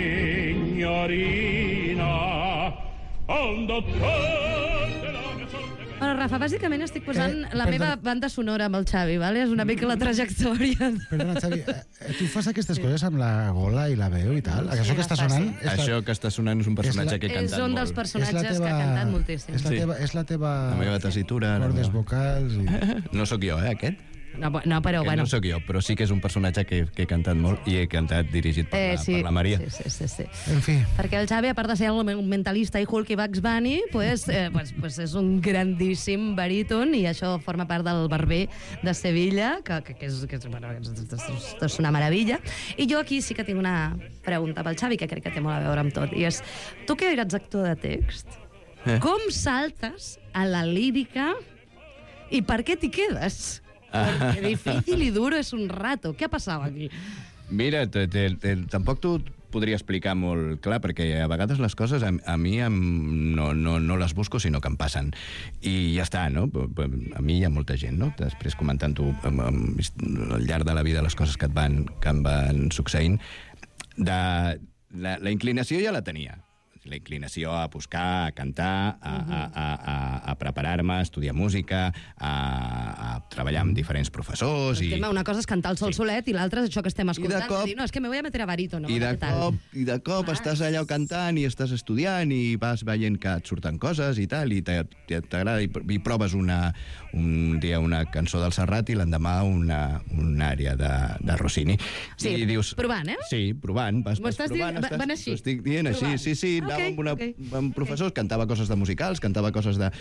signorina, al dottor de la mia sorte... Bueno, Rafa, bàsicament estic posant Eh, la perdona. meva banda sonora amb el Xavi, vale? És una mica la trajectòria. Perdona, Xavi, eh, tu fas aquestes coses amb la gola i la veu i tal? Això que està sonant... és la- Això que està sonant és un personatge és la- que he cantat És un molt. dels personatges que ha cantat moltíssim. És la Sí. teva, és la teva... La meva tessitura, la Cordes meva- vocals... I... No sóc jo, eh, aquest? No, no però Que bueno... no sóc jo, però sí que és un personatge que, que he cantat molt i he cantat dirigit per, Eh, la, sí, per la Maria. sí, sí, sí, sí. En fi, Perquè el Xavi, a part de ser el mentalista i Hulk i Bugs Bunny, pues, eh, pues, pues és un grandíssim baríton i això forma part del Barber de Sevilla, que, que, que, és, que és, bueno, és, és, és una meravella. I jo aquí sí que tinc una pregunta pel Xavi, que crec que té molt a veure amb tot, i és, tu que eres actor de text, Eh. com saltes a la lírica i per què t'hi quedes? Perquè difícil i duro és un rato. Què ha passat aquí? Mira, te, te, te, tampoc t'ho podria explicar molt clar, perquè a vegades les coses a, a mi em, no, no, no les busco, sinó que em passen. I ja està, no? A mi hi ha molta gent, no? Després comentant-ho am- am- al llarg de la vida les coses que et van, que em van succeint, de, la, la inclinació ja la tenia. La inclinació a buscar, a cantar, a, a, a, a, a preparar-me, a estudiar música, a, a treballar amb diferents professors. I... Una cosa és cantar el sol sí. solet i l'altra és això que estem escoltant. cop- I dir, no, és que me voy a meter a barítono. I de cop, i de cop Ah. estàs allà cantant i estàs estudiant i vas veient que et surten coses i tal, i t'a- t'agrada, i, i proves una, un dia una cançó del Serrat i l'endemà una, una àrea de, de Rossini. Sí, I dius... provant, eh? Sí, provant. Vas, M'ho vas estàs provant, dient- estàs, van així? t'ho estic dient Provant. així. Sí, sí, anava Ok, amb, una, ok. amb professors, cantava coses de musicals, cantava coses de,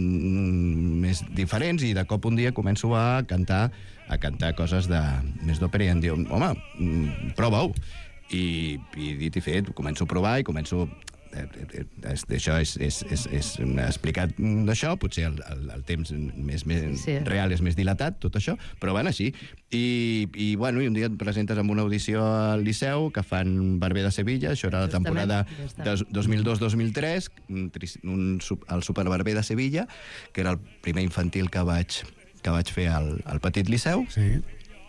mm, més diferents, i de cop un dia començo a cantar a cantar coses de, més d'òpera, i em diu, home, mm, prova-ho. I, i dit i fet, començo a provar i començo... Eh, eh, eh, això és, és, és, és explicat d'això, potser el, el, el temps més, més Sí. real és més dilatat, tot això, però van així. I, i, bueno, i un dia et presentes amb una audició al Liceu que fan Barber de Sevilla, això era la Justament, temporada justament. dos mil dos dos mil tres, un, tris- un, sup- el Super Barber de Sevilla, que era el primer infantil que vaig, que vaig fer al, al Petit Liceu, sí.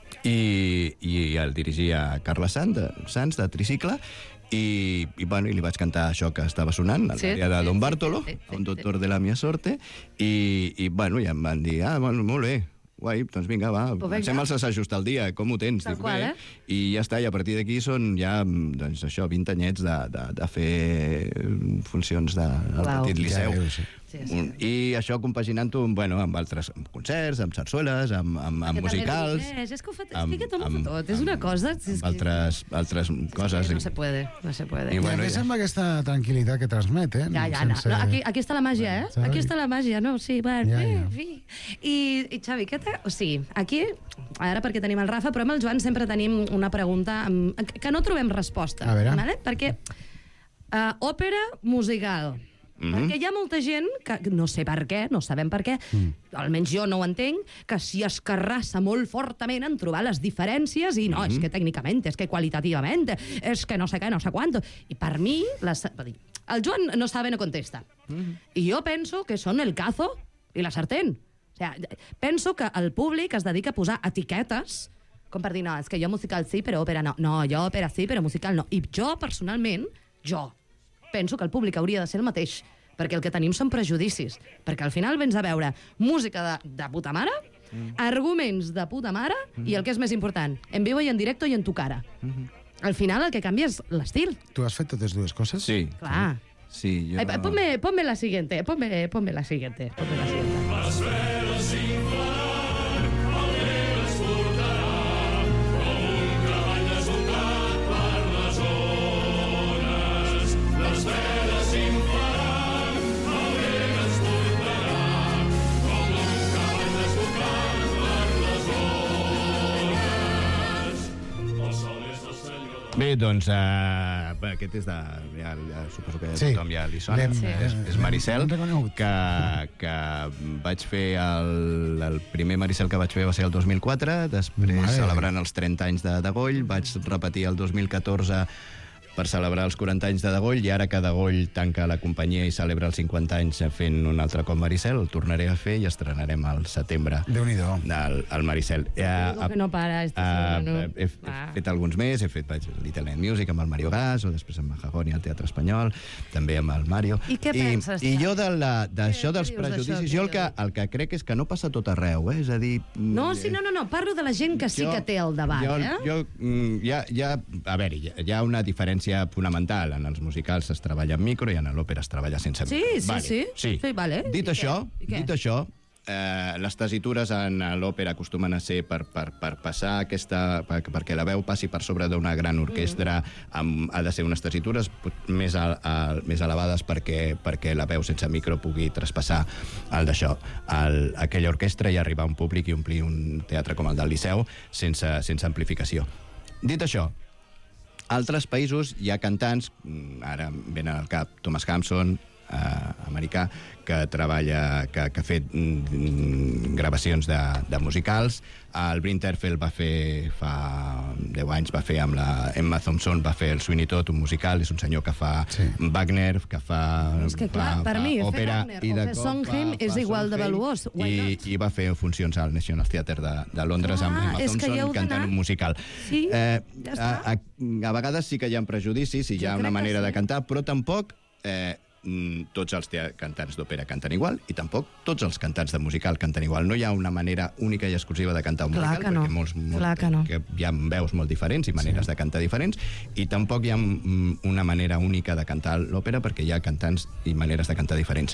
i, i el dirigia Carles Sanz, de, Sanz, de Tricicle, i, i, bueno, i li vaig cantar això que estava sonant, a Sí, l'àrea de sí, Don sí, Bartolo, sí, sí, sí, un sí. doctor de la mia sorte, i, i, bueno, i em van dir, ah, bueno, molt bé, guai, doncs vinga, va, Pues vinga. comencem els assajos del dia, com ho tens? Tal Dic, qual, bé. eh? I ja està, i a partir d'aquí són ja, doncs això, vint anyets de, de, de fer funcions de, al Uau. Petit Liceu. Ja veus, sí. Sí, sí. Un- I això compaginant-ho bueno, amb altres amb concerts, amb sarsueles, amb, amb, amb Que també musicals... dirigeix, és que ho fa, amb- és que tot, amb- tot. És una cosa... És amb que- altres, altres coses. No se puede, no se puede. I I bueno, a més ja. amb aquesta tranquil·litat que transmet, eh? Ja, ja, no. Sense- no aquí, aquí està la màgia, eh? Xavi. Aquí està la màgia, no? Sí, bueno, Ja, ja, ja. ja. fi. I, I, Xavi, què te... O sigui, aquí, ara perquè tenim el Rafa, però amb el Joan sempre tenim una pregunta amb... que no trobem resposta. A veure. Vale? Perquè uh, òpera musical... Mhm. Perquè hi ha molta gent que, no sé per què, no sabem per què, mm. almenys jo no ho entenc, que s'hi escarrassa molt fortament en trobar les diferències i no, mm -hmm. és que tècnicament, és que qualitativament, és que no sé què, no sé quant. I per mi, les, el Joan no sabe, no contesta. Mm -hmm. I jo penso que són el cazo i la sartén. O sea, penso que el públic es dedica a posar etiquetes com per dir, no, és que jo musical sí, però òpera no. No, jo òpera sí, però musical no. I jo, personalment, jo, penso que el públic hauria de ser el mateix, perquè el que tenim són prejudicis. Perquè al final vens a veure música de, de puta mare, mm. arguments de puta mare, mm. i el que és més important, en vivo i en directo i en tu cara. Mm. Al final el que canvia és l'estil. Tu has fet totes dues coses? Sí. Clar. Sí, jo... Ay, ponme, ponme la siguiente, ponme, ponme la siguiente, ponme la siguiente. Bé, doncs, uh, aquest és de... Ja, ja, suposo que Sí. tothom ja li sona. L'hem- Sí. És, és l'hem- Maricel, l'hem reconegut. que, que vaig fer el, el primer Maricel que vaig fer va ser el dos mil quatre, després, Mare. celebrant els trenta anys de Dagoll, vaig repetir el dos mil catorze per celebrar els quaranta anys de Dagoll, i ara que Dagoll tanca la companyia i celebra els cinquanta anys fent un altre cop Maricel, el tornaré a fer i estrenarem al setembre Déu-n'hi-do. el, el Maricel. Digo que no para, este Uh, no. he, he Ah. fet alguns més, he fet vaig, Little Night Music amb el Mario Gas, o després amb Mahagoni al Teatre Espanyol, també amb el Mario. I què penses, I Xavi? jo de la- d'això Què- dels què dius prejudicis, d'això, jo el que, Xavi? el que crec és que no passa a tot arreu, eh? És a dir... No, sí, no, no, no, parlo de la gent que sí jo- que té el debat, jo, eh? Jo, mm, hi ha, hi ha, a veure, hi ha- hi ha una diferència fonamental. En els musicals es treballa amb micro i en l'òpera es treballa sense Sí, micro. sí, vale, sí. sí. Sí, vale. Dit I això, què? I què? dit això, eh, les tesitures en l'òpera acostumen a ser per, per, per passar aquesta... Per, perquè la veu passi per sobre d'una gran orquestra, amb, ha de ser unes tesitures pot- més, a, a, més elevades perquè, perquè la veu sense micro pugui traspassar el d'això, el, aquella orquestra, i arribar a un públic i omplir un teatre com el del Liceu sense, sense amplificació. Dit això, altres països hi ha cantants, mm, ara venen al cap Thomas Hampson, eh, americà, que treballa, que, que ha fet mm, gravacions de, de musicals. El Bryn Terfel va fer, fa deu anys, va fer amb la Emma Thompson, va fer el Sweeney Todd, un musical, és un senyor que fa Sí. Wagner, que fa, És que, clar, fa, per fa mi, fer òpera, Wagner i o de fer cop Sondheim fa- és fa igual de Sondheim, valuós. Why I, not? I va fer funcions al National Theatre de, de Londres Clar, amb Emma és que hi heu Thompson cantant d'anar. un musical. Sí, eh, ja està. a, a, a vegades sí que hi ha prejudicis i hi Jo ha crec una que manera sí. de cantar, però tampoc eh, mm, tots els tea- cantants d'òpera canten igual i tampoc tots els cantants de musical canten igual. No hi ha una manera única i exclusiva de cantar un Clar musical, que no. perquè molts, molts, Clar que no. que hi ha veus molt diferents i maneres sí. de cantar diferents, i tampoc hi ha mm, una manera única de cantar l'òpera perquè hi ha cantants i maneres de cantar diferents.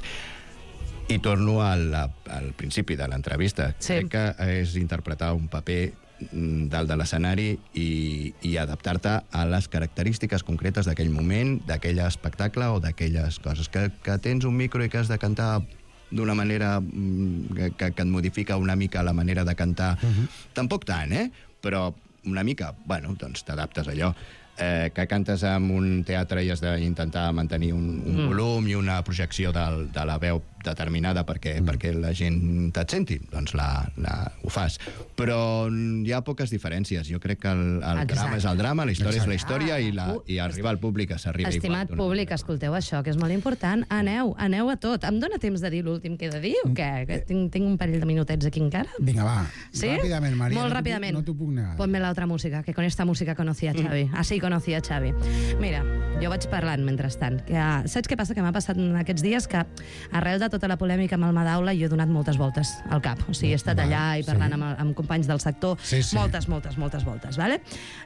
I torno al, al principi de l'entrevista. Sí. Crec que és interpretar un paper mm, dalt de l'escenari i, i adaptar-te a les característiques concretes d'aquell moment, d'aquell espectacle o d'aquelles coses. Que, que tens un micro i que has de cantar d'una manera mm, que, que et modifica una mica la manera de cantar. Uh-huh. Tampoc tant, eh? Però una mica, bueno, doncs t'adaptes a allò. Eh, que cantes en un teatre i has d'intentar mantenir un, un mm. volum i una projecció del, de la veu determinada perquè, mm. perquè la gent te't senti, doncs la, la, ho fas. Però hi ha poques diferències. Jo crec que el, el drama és el drama, la història Exacte. és la història i, la, i arribar al públic s'arriba igual. Estimat d'una públic, manera. escolteu això, que és molt important. Aneu, aneu a tot. Em dóna temps de dir l'últim que he de dir o què? Que tinc, tinc un parell de minutets aquí encara. Vinga, va. ¿Sí? Ràpidament, Maria. Molt no t'ho puc- ràpidament. No t'ho puc negar. Ponme la otra música, que con esta música conocí a Xavi. Mm. Así conocí a Xavi. Mira, jo vaig parlant mentrestant. Que, saps què passa? Que m'ha passat en aquests dies que arrel de tota la polèmica amb el Madaula jo he donat moltes voltes al cap. O sigui, he estat Va, allà i parlant sí. amb, amb companys del sector. Sí, sí. Moltes, moltes, moltes voltes, vale?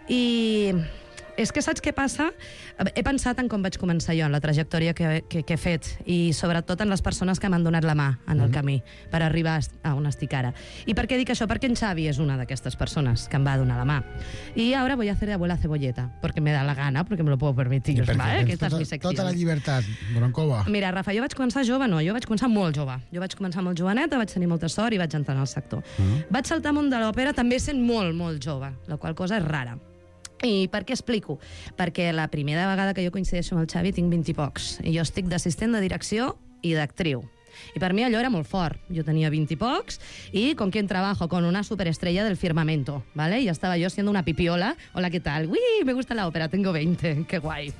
I és que saps què passa? He pensat en com vaig començar jo, en la trajectòria que, que, que he fet, i sobretot en les persones que m'han donat la mà en el camí per arribar a on estic ara. I per què dic això? Perquè en Xavi és una d'aquestes persones que em va donar la mà. I ara voy a hacer de abuela cebolleta, porque me da la gana, porque me lo puedo permitir. I perquè ¿vale? tens Aquesta és tota, mi secció. tota la llibertat, Broncova. Mira, Rafa, jo vaig començar jove, no, jo vaig començar molt jove. Jo vaig començar molt joveneta, vaig tenir molta sort i vaig entrar en el sector. Mm. Vaig saltar al món de l'òpera també sent molt, molt jove, la qual cosa és rara. I per què explico? Perquè la primera vegada que jo coincideixo amb el Xavi tinc vint i pocs. I jo estic d'assistent de direcció i d'actriu. I per mi allò era molt fort. Jo tenia vint i pocs i con quien trabajo, con una superestrella del firmamento, ¿vale? Y estaba yo siendo una pipiola. Hola, ¿qué tal? Uy, me gusta la ópera, tengo veinte, que guai.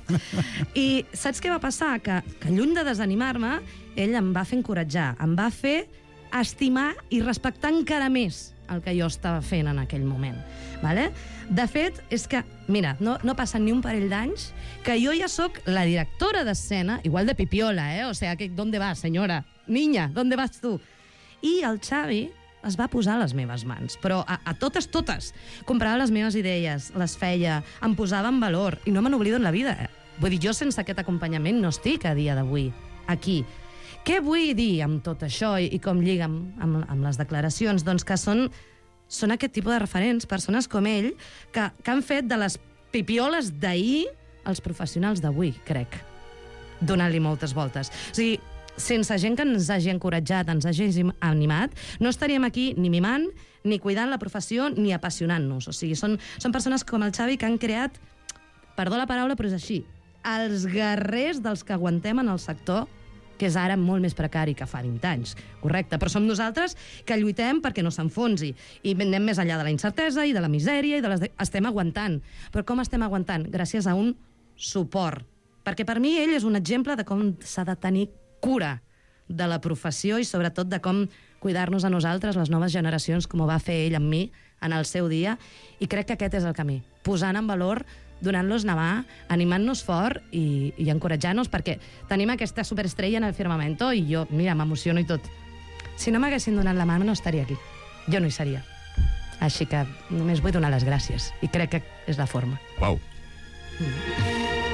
I saps què va passar? Que, que lluny de desanimar-me, ell em va fer encoratjar, em va fer estimar i respectar encara més el que jo estava fent en aquell moment. Vale? De fet, és que, mira, no, no passen ni un parell d'anys que jo ja sóc la directora d'escena, igual de pipiola, eh? O sea, que, ¿dónde vas, senyora? Niña, ¿dónde vas tu? I el Xavi es va posar a les meves mans, però a, a totes, totes. Comprava les meves idees, les feia, em posava en valor, i no me n'oblido en la vida. Eh? Vull dir, jo sense aquest acompanyament no estic a dia d'avui aquí. Què vull dir amb tot això i, i com lliga amb, amb, amb les declaracions? Doncs que són, són aquest tipus de referents, persones com ell, que, que han fet de les pipioles d'ahir els professionals d'avui, crec, donant-li moltes voltes. O sigui, sense gent que ens hagi encoratjat, ens hagi animat, no estaríem aquí ni mimant, ni cuidant la professió, ni apassionant-nos. O sigui, són, són persones com el Xavi que han creat perdó la paraula, però és així, els guerrers dels que aguantem en el sector, que és ara molt més precari que fa vint anys. Correcte, però som nosaltres que lluitem perquè no s'enfonsi. I anem més enllà de la incertesa i de la misèria i de les... estem aguantant. Però com estem aguantant? Gràcies a un suport. Perquè per mi ell és un exemple de com s'ha de tenir cura de la professió i sobretot de com cuidar-nos a nosaltres, les noves generacions, com ho va fer ell amb mi en el seu dia. I crec que aquest és el camí. Posant en valor, donant-los la mà, animant-nos fort i, i encoratjant-nos, perquè tenim aquesta superestrella en el firmamento i jo, mira, m'emociono i tot. Si no m'haguessin donat la mà, no estaria aquí. Jo no hi seria. Així que només vull donar les gràcies. I crec que és la forma. Uau. Mm.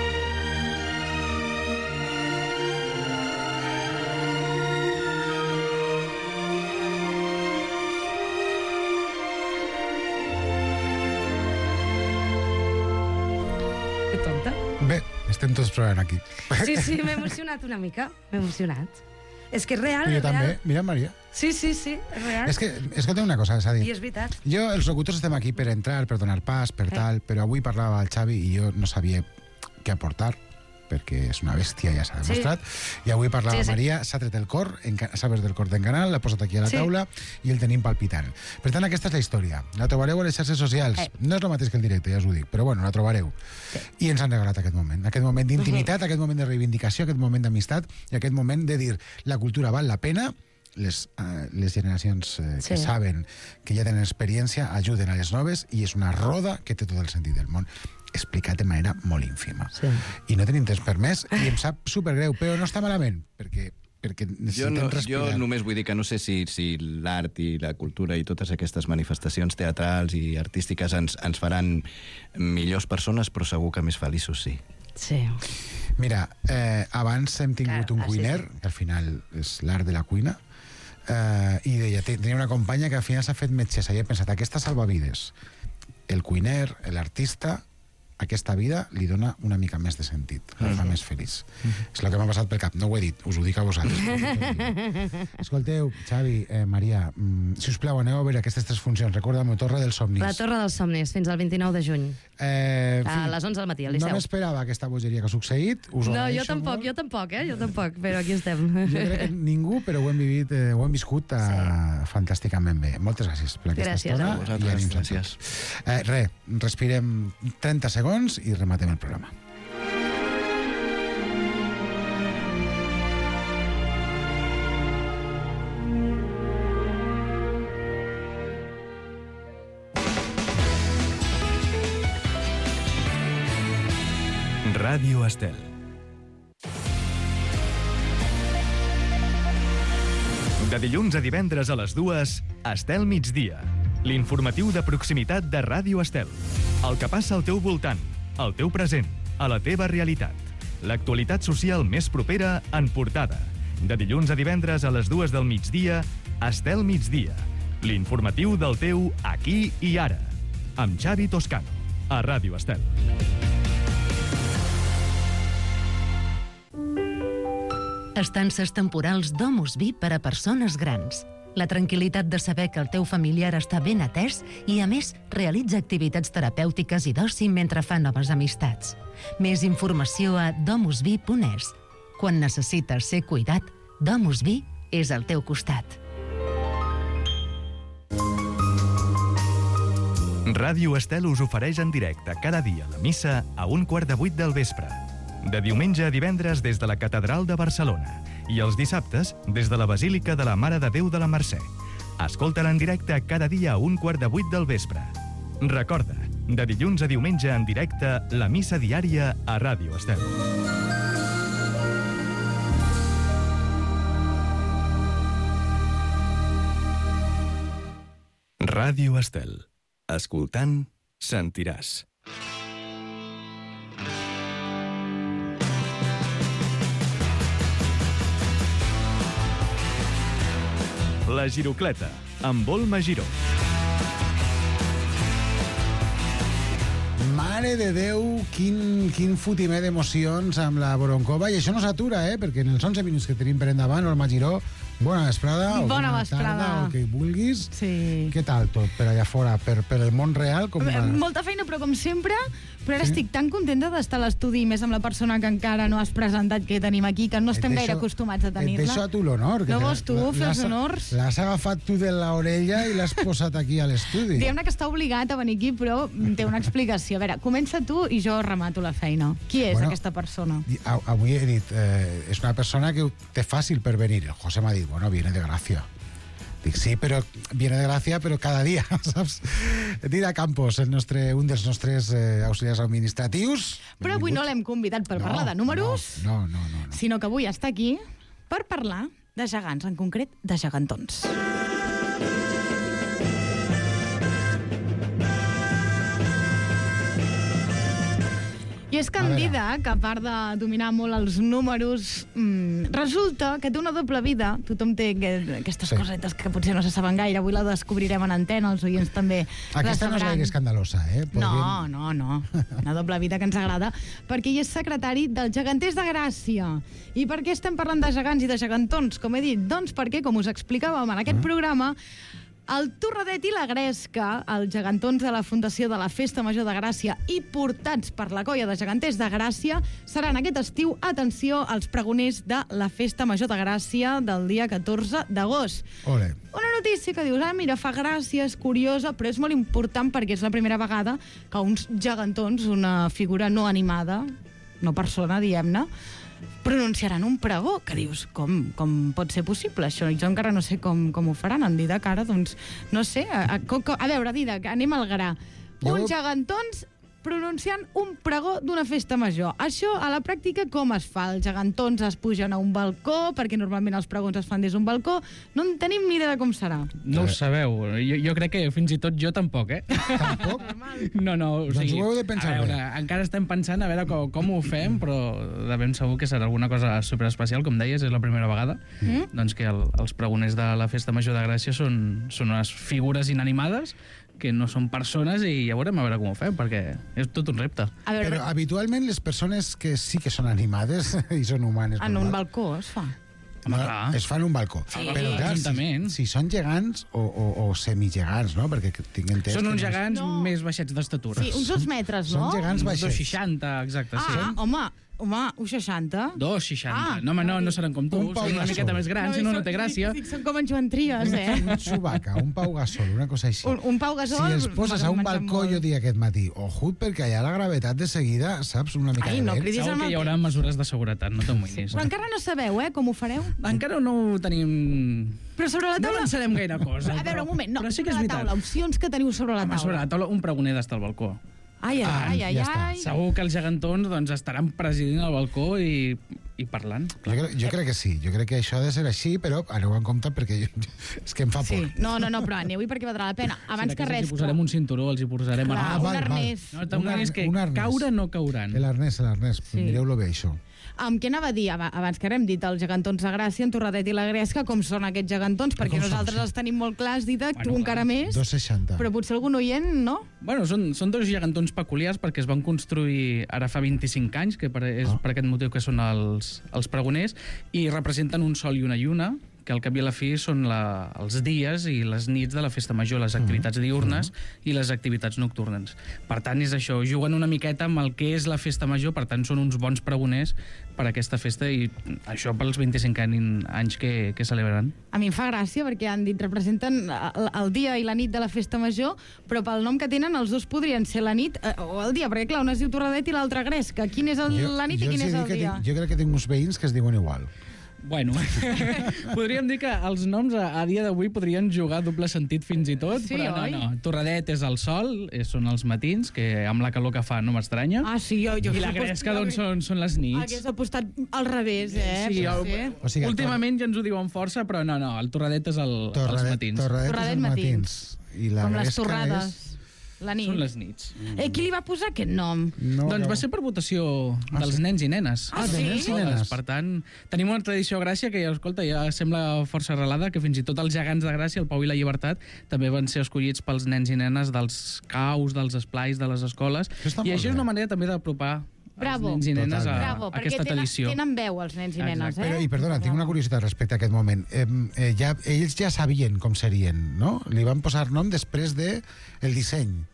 Que tonta. Bé, estem tots plorant aquí. Sí, sí, m'he emocionat una mica. M'he emocionat. És que és real, Però jo és real. també, mira, Maria. Sí, sí, sí, és real. És que, escolta una cosa, és a dir... I és veritat. Jo, els locutors estem aquí per entrar, per donar pas, per Eh. tal, però avui parlava el Xavi i jo no sabia què aportar, perquè és una bèstia, ja s'ha Sí. demostrat, i avui parlava Sí, sí. Maria, s'ha tret el cor, enca- s'ha obert el cor d'en Canal, l'ha posat aquí a la Sí. taula i el tenim palpitant. Per tant, aquesta és la història. La trobareu a les xarxes socials. Eh. No és el mateix que el directe, ja us ho dic, però bueno, la trobareu. I ens han regalat aquest moment, aquest moment d'intimitat, aquest moment de reivindicació, aquest moment d'amistat i aquest moment de dir la cultura val la pena, les, uh, les generacions uh, que Sí. saben que ja tenen experiència ajuden a les noves i és una roda que té tot el sentit del món explicat de manera molt ínfima. Sí. I no tenim temps per més i em sap supergreu, però no està malament, perquè, perquè Jo, necessitem no, respirar. jo només vull dir que no sé si, si l'art i la cultura i totes aquestes manifestacions teatrals i artístiques ens, ens faran millors persones, però segur que més feliços sí. Sí. Mira, eh, abans hem tingut Clar, un ah, sí, cuiner, sí. que al final és l'art de la cuina, eh, i deia, te- tenia una companya que al final s'ha fet metgessa i he pensat, aquesta salvavides, el cuiner, l'artista, aquesta vida li dona una mica més de sentit, la fa més feliç. És el que m'ha passat pel cap, no ho he dit, us ho dic a vosaltres. Escolteu, Xavi, eh, Maria, mm, si us plau, aneu a veure aquestes tres funcions, recorda'm, Torre dels Somnis. La Torre dels Somnis, fins al vint-i-nou de juny. Eh, en A fi, les onze del matí, al no Liceu. m'esperava aquesta bogeria que ha succeït, us ho No, jo agraeixo tampoc, molt. jo tampoc, eh? Jo tampoc, però aquí estem. Jo crec que ningú, però ho hem vivit, eh, ho hem viscut eh, sí. fantàsticament bé. Moltes gràcies per aquesta Gràcies a estona. vosaltres, i ànims a gràcies. tots. Eh, re, respirem trenta segons i rematem el programa. Ràdio Estel. De dilluns a divendres a les dues, Estel migdia. L'informatiu de proximitat de Ràdio Estel. El que passa al teu voltant, al teu present, a la teva realitat. L'actualitat social més propera en portada. De dilluns a divendres a les dues del migdia, Estel migdia. L'informatiu del teu aquí i ara. Amb Xavi Toscano, a Ràdio Estel. Estances temporals Domus V per a persones grans. La tranquil·litat de saber que el teu familiar està ben atès i, a més, realitza activitats terapèutiques i d'oci mentre fa noves amistats. Més informació a domus v punt es. Quan necessites ser cuidat, Domus V és al teu costat. Ràdio Estel us ofereix en directe cada dia la missa a un quart de vuit del vespre. De diumenge a divendres des de la Catedral de Barcelona i els dissabtes des de la Basílica de la Mare de Déu de la Mercè. Escolta-la en directe cada dia a un quart de vuit del vespre. Recorda, de dilluns a diumenge en directe, la missa diària a Ràdio Estel. Ràdio Estel. Escoltant, sentiràs. La Girocleta, amb Olma Giró. Mare de Déu, quin, quin fotimer d'emocions amb la Boroncova. I això no s'atura, eh? Perquè en els onze minuts que tenim per endavant, Olma Giró, bona vesprada. o Bona bona vesprada. tarda, o el que vulguis. Sí. Què tal tot per allà fora, per, per el món real? Com va? Molta feina, però com sempre, Però ara estic tan contenta d'estar a l'estudi, més amb la persona que encara no has presentat, que tenim aquí, que no estem gaire acostumats a tenir-la. Et deixo a tu l'honor. No vols tu fer els honors? L'has agafat tu de l'orella i l'has posat aquí a l'estudi. Diguem-ne que està obligat a venir aquí, però té una explicació. A veure, comença tu i jo remato la feina. Qui és bueno, aquesta persona? Avui he dit, eh, és una persona que té fàcil per venir. El José m'ha dit, bueno, viene de Gràcia. Dic, sí, però viene de Gràcia, però cada dia, saps? Dida Campos, el nostre, un dels nostres eh, auxiliars administratius. Però avui no l'hem convidat per no, parlar de números, no, no, no, no, sinó que avui està aquí per parlar de gegants, en concret de gegantons. I és que en Dida, que a part de dominar molt els números, mmm, resulta que té una doble vida. Tothom té aquestes sí. cosetes que potser no se saben gaire. Avui la descobrirem en antena, els oients també. Aquesta no és gaire escandalosa, eh? Podríem... No, no, no. Una doble vida que ens agrada. Perquè ell és secretari dels Geganters de Gràcia. I per què estem parlant de gegants i de gegantons? Com he dit, doncs perquè, com us explicàvem en aquest ah. programa, el Torradet i la Gresca, els gegantons de la Fundació de la Festa Major de Gràcia i portats per la colla de geganters de Gràcia, seran aquest estiu, atenció, als pregoners de la Festa Major de Gràcia del dia catorze d'agost. Ole. Una notícia que dius, ah, mira, fa gràcia, és curiosa, però és molt important perquè és la primera vegada que uns gegantons, una figura no animada, no persona, diguem-ne, pronunciaran un pregó, que dius, com, com pot ser possible això? Jo encara no sé com, com ho faran, en Dida, que ara, doncs, no sé, a, a, a veure, Dida, anem al gra. Uns gegantons pronunciant un pregó d'una festa major. Això, a la pràctica, com es fa? Els gegantons es pugen a un balcó, perquè normalment els pregons es fan des d'un balcó. No en tenim ni idea de com serà. No ho sabeu. Jo, jo crec que fins i tot jo tampoc, eh? Tampoc? No, no. O doncs sigui, ho heu de pensar a veure, bé. Encara estem pensant a veure com, com ho fem, però de ben segur que serà alguna cosa superespecial, com deies, és la primera vegada. Mm. Doncs que el, els pregoners de la Festa Major de Gràcia són, són unes figures inanimades que no són persones i ja veurem a veure com ho fem, perquè és tot un repte. A veure, però habitualment les persones que sí que són animades i són humanes... En un balcó es fa. No, es fan un balcó. Sí. Però clar, si, si són gegants o, o, o semigegants, no? Perquè tinc entès... Són uns no gegants no. més baixets d'estatura. Sí, uns dos metres, no? Són gegants baixets. dos seixanta, exacte. Ah, sí. home, home, un seixanta? dos seixanta. Ah, no, home, no, no seran com tu. Un Pau Són una Gasol. miqueta més grans, si no, no té gràcia. Sí, són com en Joan Trias, eh? Un Chewbacca, un Pau Gasol, una cosa així. Un, un Pau Gasol... Si els poses a un balcó, jo dic aquest matí, ojut, perquè allà la gravetat de seguida, saps, una mica Ai, de no, vent. cridis Segur amb que el hi haurà temps. mesures de seguretat, no t'amoïnis. Però encara no sabeu, eh, com ho fareu? Encara no ho tenim... Però sobre la No taula... avançarem gaire cosa. A veure, un moment, no, però sí que és sobre la veritat. taula, opcions que teniu sobre la Home, taula. sobre la taula, un pregoner d'estar al balcó. Ai, ai, ai, ai, ja està. ai. Segur que els gegantons doncs, estaran presidint al balcó i, i parlant. Jo crec, jo crec que sí, jo crec que això ha de ser així, però aneu en compte perquè jo, és que em fa por. Sí, no, no, no, però aneu-hi perquè valdrà la pena. Abans Si que res... els hi posarem un cinturó, els hi posarem... Clar, arnès. un val, val. arnès. No t'amoïnis que un arnès. caure no cauran. L'arnès, l'arnès, Sí. mireu-lo bé, això. Amb què anava a dir, ab- abans que hem dit els gegantons de Gràcia, en Torradet i la Gresca, com són aquests gegantons? Perquè Com són, nosaltres sí. els tenim molt clars, Dida, Bueno, tu encara més, dos seixanta. però potser algun oient, no? Bueno, són, són dos gegantons peculiars perquè es van construir ara fa vint-i-cinc anys, que per, és Ah. per aquest motiu que són els, els pregoners, i representen un sol i una lluna, que al cap i a la fi són la, els dies i les nits de la festa major, les activitats diurnes i les activitats nocturnes. Per tant, és això, juguen una miqueta amb el que és la festa major, per tant, són uns bons pregoners per a aquesta festa i això pels vint-i-cinc anys que, que celebraran. A mi em fa gràcia perquè han dit representen el, el dia i la nit de la festa major, però pel nom que tenen els dos podrien ser la nit eh, o el dia, perquè clar, un es diu Torradet i l'altre Gresca. Quin és el, Jo- la nit jo i quin els és he el dit que dia? tinc- Jo crec que tinc uns veïns que es diuen igual. Bueno, podríem dir que els noms a, a dia d'avui podrien jugar a doble sentit fins i tot, Sí, però no, oi? no. Torradet és el sol, és, són els matins, que amb la calor que fa no m'estranya. Ah, sí, jo... jo I la Gresca, doncs, són, són les nits. Hagués apostat al revés, eh? Sí, el, Potser. O sigui, el últimament ja ens ho diuen força, però no, no, el Torradet és el, els Torradet, matins. Torradet, Torradet és els matins. matins. I la Com les Gresca torrades. És... La nit. Són les nits. Eh, qui li va posar aquest nom? No, doncs no. va ser per votació Ah, dels sí? nens i nenes. Ah, de sí? nens i nenes. Per tant, tenim una tradició a Gràcia que, escolta, ja sembla força arrelada, que fins i tot els gegants de Gràcia, el Pau i la Llibertat, també van ser escollits pels nens i nenes dels caus, dels esplais, de les escoles. Això està I molt això és bé. una manera també d'apropar Bravo. els nens i nenes a, Bravo, a perquè aquesta tenen, tradició. tenen veu els nens i nenes, eh? Però, i perdona, tinc una curiositat respecte a aquest moment. Eh, eh, ja, ells ja sabien com serien, no? Li van posar nom després de el disseny.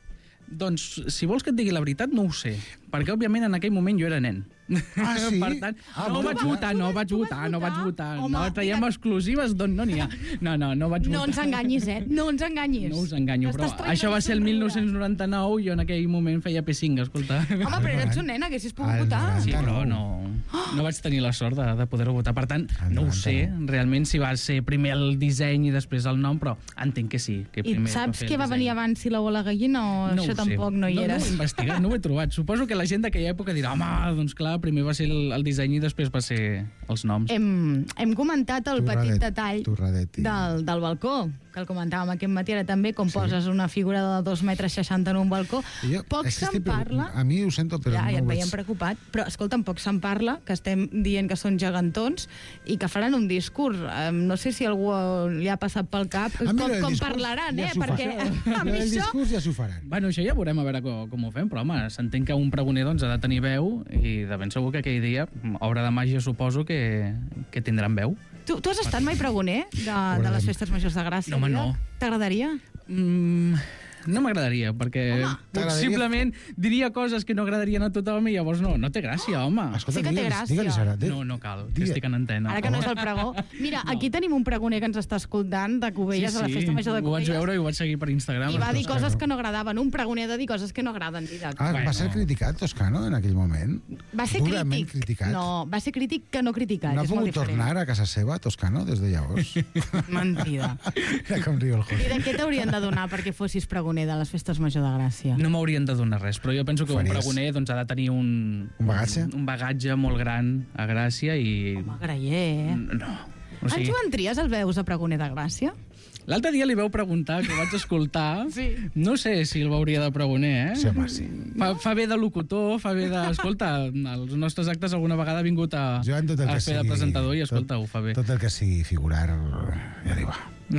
Doncs, si vols que et digui la veritat, no ho sé. Perquè, òbviament, en aquell moment jo era nen. Ah, sí? Per tant, Ah, no bueno, vaig clar. votar, no vaig votar, no vaig votar. Home, No traiem exclusives d'on no n'hi ha. No, no, no vaig votar. No ens enganyis, eh? No ens enganyis. No us enganyo, però Estàs traient això va el ser el somriure. mil nou-cents noranta-nou i jo en aquell moment feia P cinc, escolta. Home, però eres un nen, haguessis pogut Al votar. Sí, però no, no vaig tenir la sort de, de poder-ho votar. Per tant, no ho sé realment si va ser primer el disseny i després el nom, però entenc que sí. Que I primer saps fer què el va disseny. venir abans, si l'ou o la gallina, o No això ho sé. tampoc no hi no, eres? No ho he investigat, no ho he trobat. Suposo que la gent d'aquella època dirà, home, doncs clar, primer va ser el, el disseny i després va ser els noms. Hem, hem comentat el petit Torradet, detall torradeti. del, del balcó, que el comentàvem aquest matí, ara també, com sí. poses una figura de dos metres seixanta en un balcó. Jo, Poc és que se'n estic preocup- parla... A mi ho sento, però ja, no ja et ho veiem veig. preocupat, però escolta'm, poc se'n parla, que estem dient que són gegantons i que faran un discurs. Um, no sé si algú li ha passat pel cap A mi com, lo del com discurs parlaran, ja eh? s'ho fa. Perquè a Lo mi del això... discurs ja s'ho faran. Bueno, això ja veurem a veure com, com ho fem, però home, s'entén que un pregoner doncs, ha de tenir veu i de ben segur que aquell dia, obra de màgia suposo que, que tindran veu. Tu, tu has estat mai pregoner de, de les festes majors de Gràcia? No, home, Lida? no. T'agradaria? Mm, no m'agradaria, perquè Home. possiblement diria coses que no agradarien a tothom i llavors no, no té gràcia, home. Escolta, Sí que té digue'ls- gràcia. digue'ls ara, di- No, no cal, que Digue- estic en antena. Ara que no és el pregó. Mira, aquí tenim un pregoner que ens està escoltant de Cubelles, a la festa major de ho vaig Cubelles. veure i ho vaig seguir per Instagram. I va dir Toscano. coses que no agradaven. Un pregoner de dir coses que no agraden, Didac. Ah, Bueno. va ser criticat, Toscano, en aquell moment? Va ser Durament crític. criticat. No, va ser crític que no criticat. No ha és molt pogut diferent. tornar a casa seva, Toscano, des de llavors? Mentida. Mira com riu el I José. de què t'haurien de donar perquè fossis pregoner de les festes major de Gràcia? No m'haurien de donar res, però jo penso que un Faries. pregoner doncs, ha de tenir un... Un bagatge? Un, un bagatge molt gran a Gràcia i... Home, graller, eh? No. O En sigui, Joan Trias el veus a pregoner de Gràcia? l'altre dia li veu preguntar, que ho vaig escoltar, Sí. no sé si el veuria de pregoner, eh? Sí, home, sí. Fa, fa bé de locutor, fa bé de... Escolta, als nostres actes alguna vegada ha vingut a, Jo en tot el a que fer de sigui- presentador i, escolta, tot- ho fa bé. Tot el que sigui figurar, ja li va.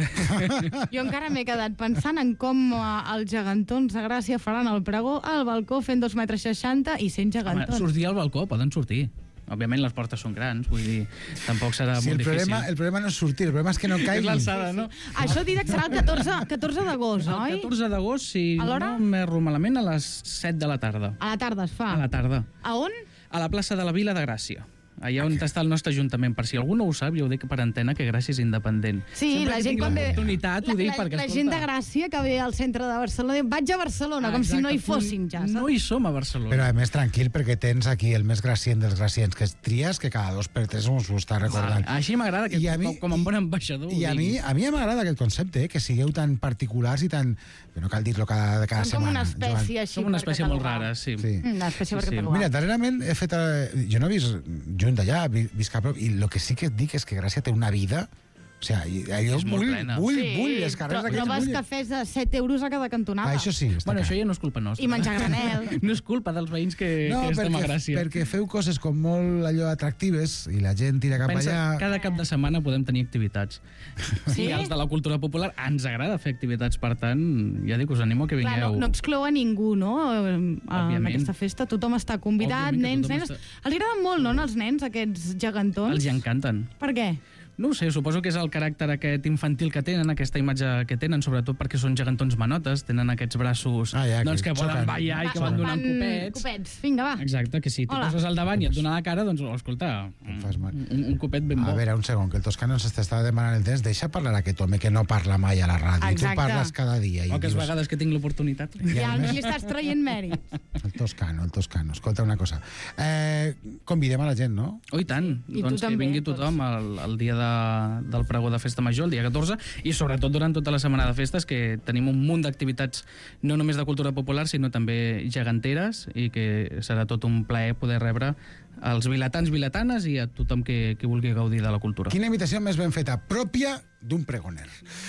Jo encara m'he quedat pensant en com eh, els gegantons de Gràcia faran el pregó al balcó fent dos metres seixanta i sent Home, gegantons. sortir al balcó, poden sortir. Òbviament les portes són grans, vull dir, tampoc serà Si molt el problema, difícil. el problema no és sortir, el problema és que no És caiguin. l'alçada, no? Això, Didac, serà el catorze, catorze d'agost, El oi? catorze d'agost, si A l'hora? no m'erro malament, a les set de la tarda. A la tarda es fa. A la tarda. A on? A la plaça de la Vila de Gràcia. Allà on està el nostre ajuntament. Per si algú no ho sap, jo ho dic per antena, que Gràcia és independent. Sí, Sempre la que gent tinc quan ve... l'oportunitat, ho dic la, perquè, la escolta... gent de Gràcia que ve al centre de Barcelona diu, vaig a Barcelona, com si no hi Exacte, fossin ja, No saps? hi som a Barcelona. Però a més tranquil, perquè tens aquí el més gracient dels gracients, que és Trias, que cada dos per tres us ho està recordant. Ah, així m'agrada, que I a mi- com, com un bon ambaixador. I a ho mi, digui. a mi m'agrada aquest concepte, eh? Que sigueu tan particulars i tan... No cal dir-lo cada, cada Som com setmana. una espècie Joan. així Som una per espècie molt catalogar. rara, sí. Sí. Mm, Una espècie per Sí, sí. catalogar. Mira, darrerament he fet... eh, Jo no he vist junt d'allà, vi- visc a prop, i el que sí que et dic és que Gràcia té una vida... O sigui, jo És molt vull, plena. vull, Sí, vull, els carrers tro- d'aquests trobes vull. cafès de set euros a cada cantonada. Ah, això sí, està Bueno, clar. això ja no és culpa nostra. I menjar eh? granel. No és culpa dels veïns que, No, que estem a perquè, Gràcia. perquè feu coses com molt allò atractives i la gent tira cap Pensa, allà... cada cap de setmana podem tenir activitats. Sí? I els de la cultura popular ens agrada fer activitats, per tant, ja dic, us animo a que Clar, vingueu. no, no exclou a ningú, no? En Òbviament. aquesta festa tothom està convidat, Òbviament que nens, tothom nenes. està- Els agraden molt, no, als nens, aquests gegantons? Els hi encanten. Per què? No ho sé, suposo que és el caràcter aquest infantil que tenen, aquesta imatge que tenen, sobretot perquè són gegantons manotes, tenen aquests braços Ah, ja, doncs, que que poden xoquen. ballar i Va, que van donant van copets. Copets, vinga, va. Exacte, que si t'hi Hola. poses al davant i et dona la cara, doncs, oh, escolta, Em fas mal. un, un copet ben bo. A veure, un segon, que el Toscano ens està demanant el temps. Deixa parlar aquest home que no parla mai a la ràdio. I tu Exacte. parles cada dia. I Poques dius, vegades que tinc l'oportunitat. Ja a més- li estàs traient mèrit. El Toscano, el Toscano. Escolta una cosa. Eh, convidem a la gent, no? Oh, i tant. I tu doncs que també, vingui tots. tothom el, el dia de, del pregó de Festa Major, el dia catorze, i sobretot durant tota la setmana de festes, que tenim un munt d'activitats no només de cultura popular, sinó també geganteres, i que serà tot un plaer poder rebre als vilatans, vilatanes i a tothom que, que vulgui gaudir de la cultura. Quina invitació més ben feta, pròpia d'un pregoner.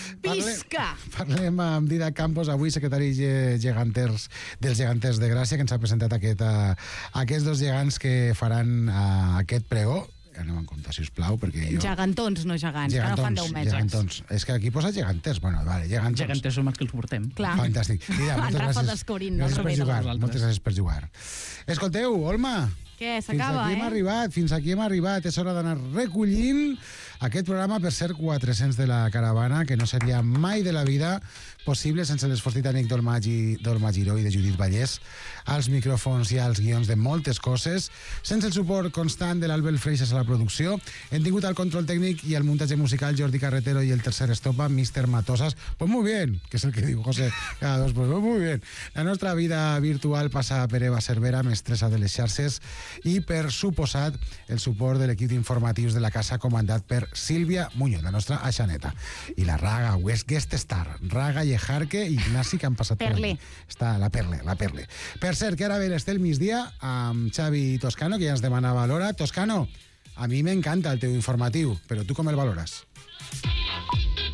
Visca! Parlem amb Didac Campos, avui secretari ge- geganters dels geganters de Gràcia, que ens ha presentat aquest, uh, aquests dos gegants que faran uh, aquest pregó. Anem en compte, sisplau, perquè jo... Gegantons, no gegants, que no fan deu metres. gegantons. És que aquí posa geganters. Bueno, vale, gegantons. Geganters som els que els portem. Clar. Fantàstic. Mira, En moltes Rafa gràcies. descobrint, no gràcies per rebent jugar. vosaltres. Moltes gràcies per jugar. Escolteu, Olma, Què, fins s'acaba, aquí hem eh? arribat, fins aquí hem arribat. És hora d'anar recollint Aquest programa, per ser quatre-cents de la caravana, que no seria mai de la vida possible sense l'esforç titànic del Magi, del Magiró i de Judit Vallès, als micròfons i als guions de moltes coses, sense el suport constant de l'Albert Freixas a la producció, hem tingut el control tècnic i el muntatge musical Jordi Carretero i el tercer estopa, mister Matosas. Pues muy bien, que és el que diu José cada dos, pues muy bien. La nostra vida virtual passa per Eva Cervera, mestressa de les xarxes, i per suposat el suport de l'equip d'informatius de la casa comandat per Sílvia Muñoz, la nostra aixaneta. I la Raga, West Guest Star, Raga Llejarque i Ignasi, que han passat per Perle. aquí. Està la Perle, la Perle. Per cert, que ara ve l'Estel migdia amb Xavi Toscano, que ja ens demanava l'hora. Toscano, a mi m'encanta el teu informatiu, però tu com el valores?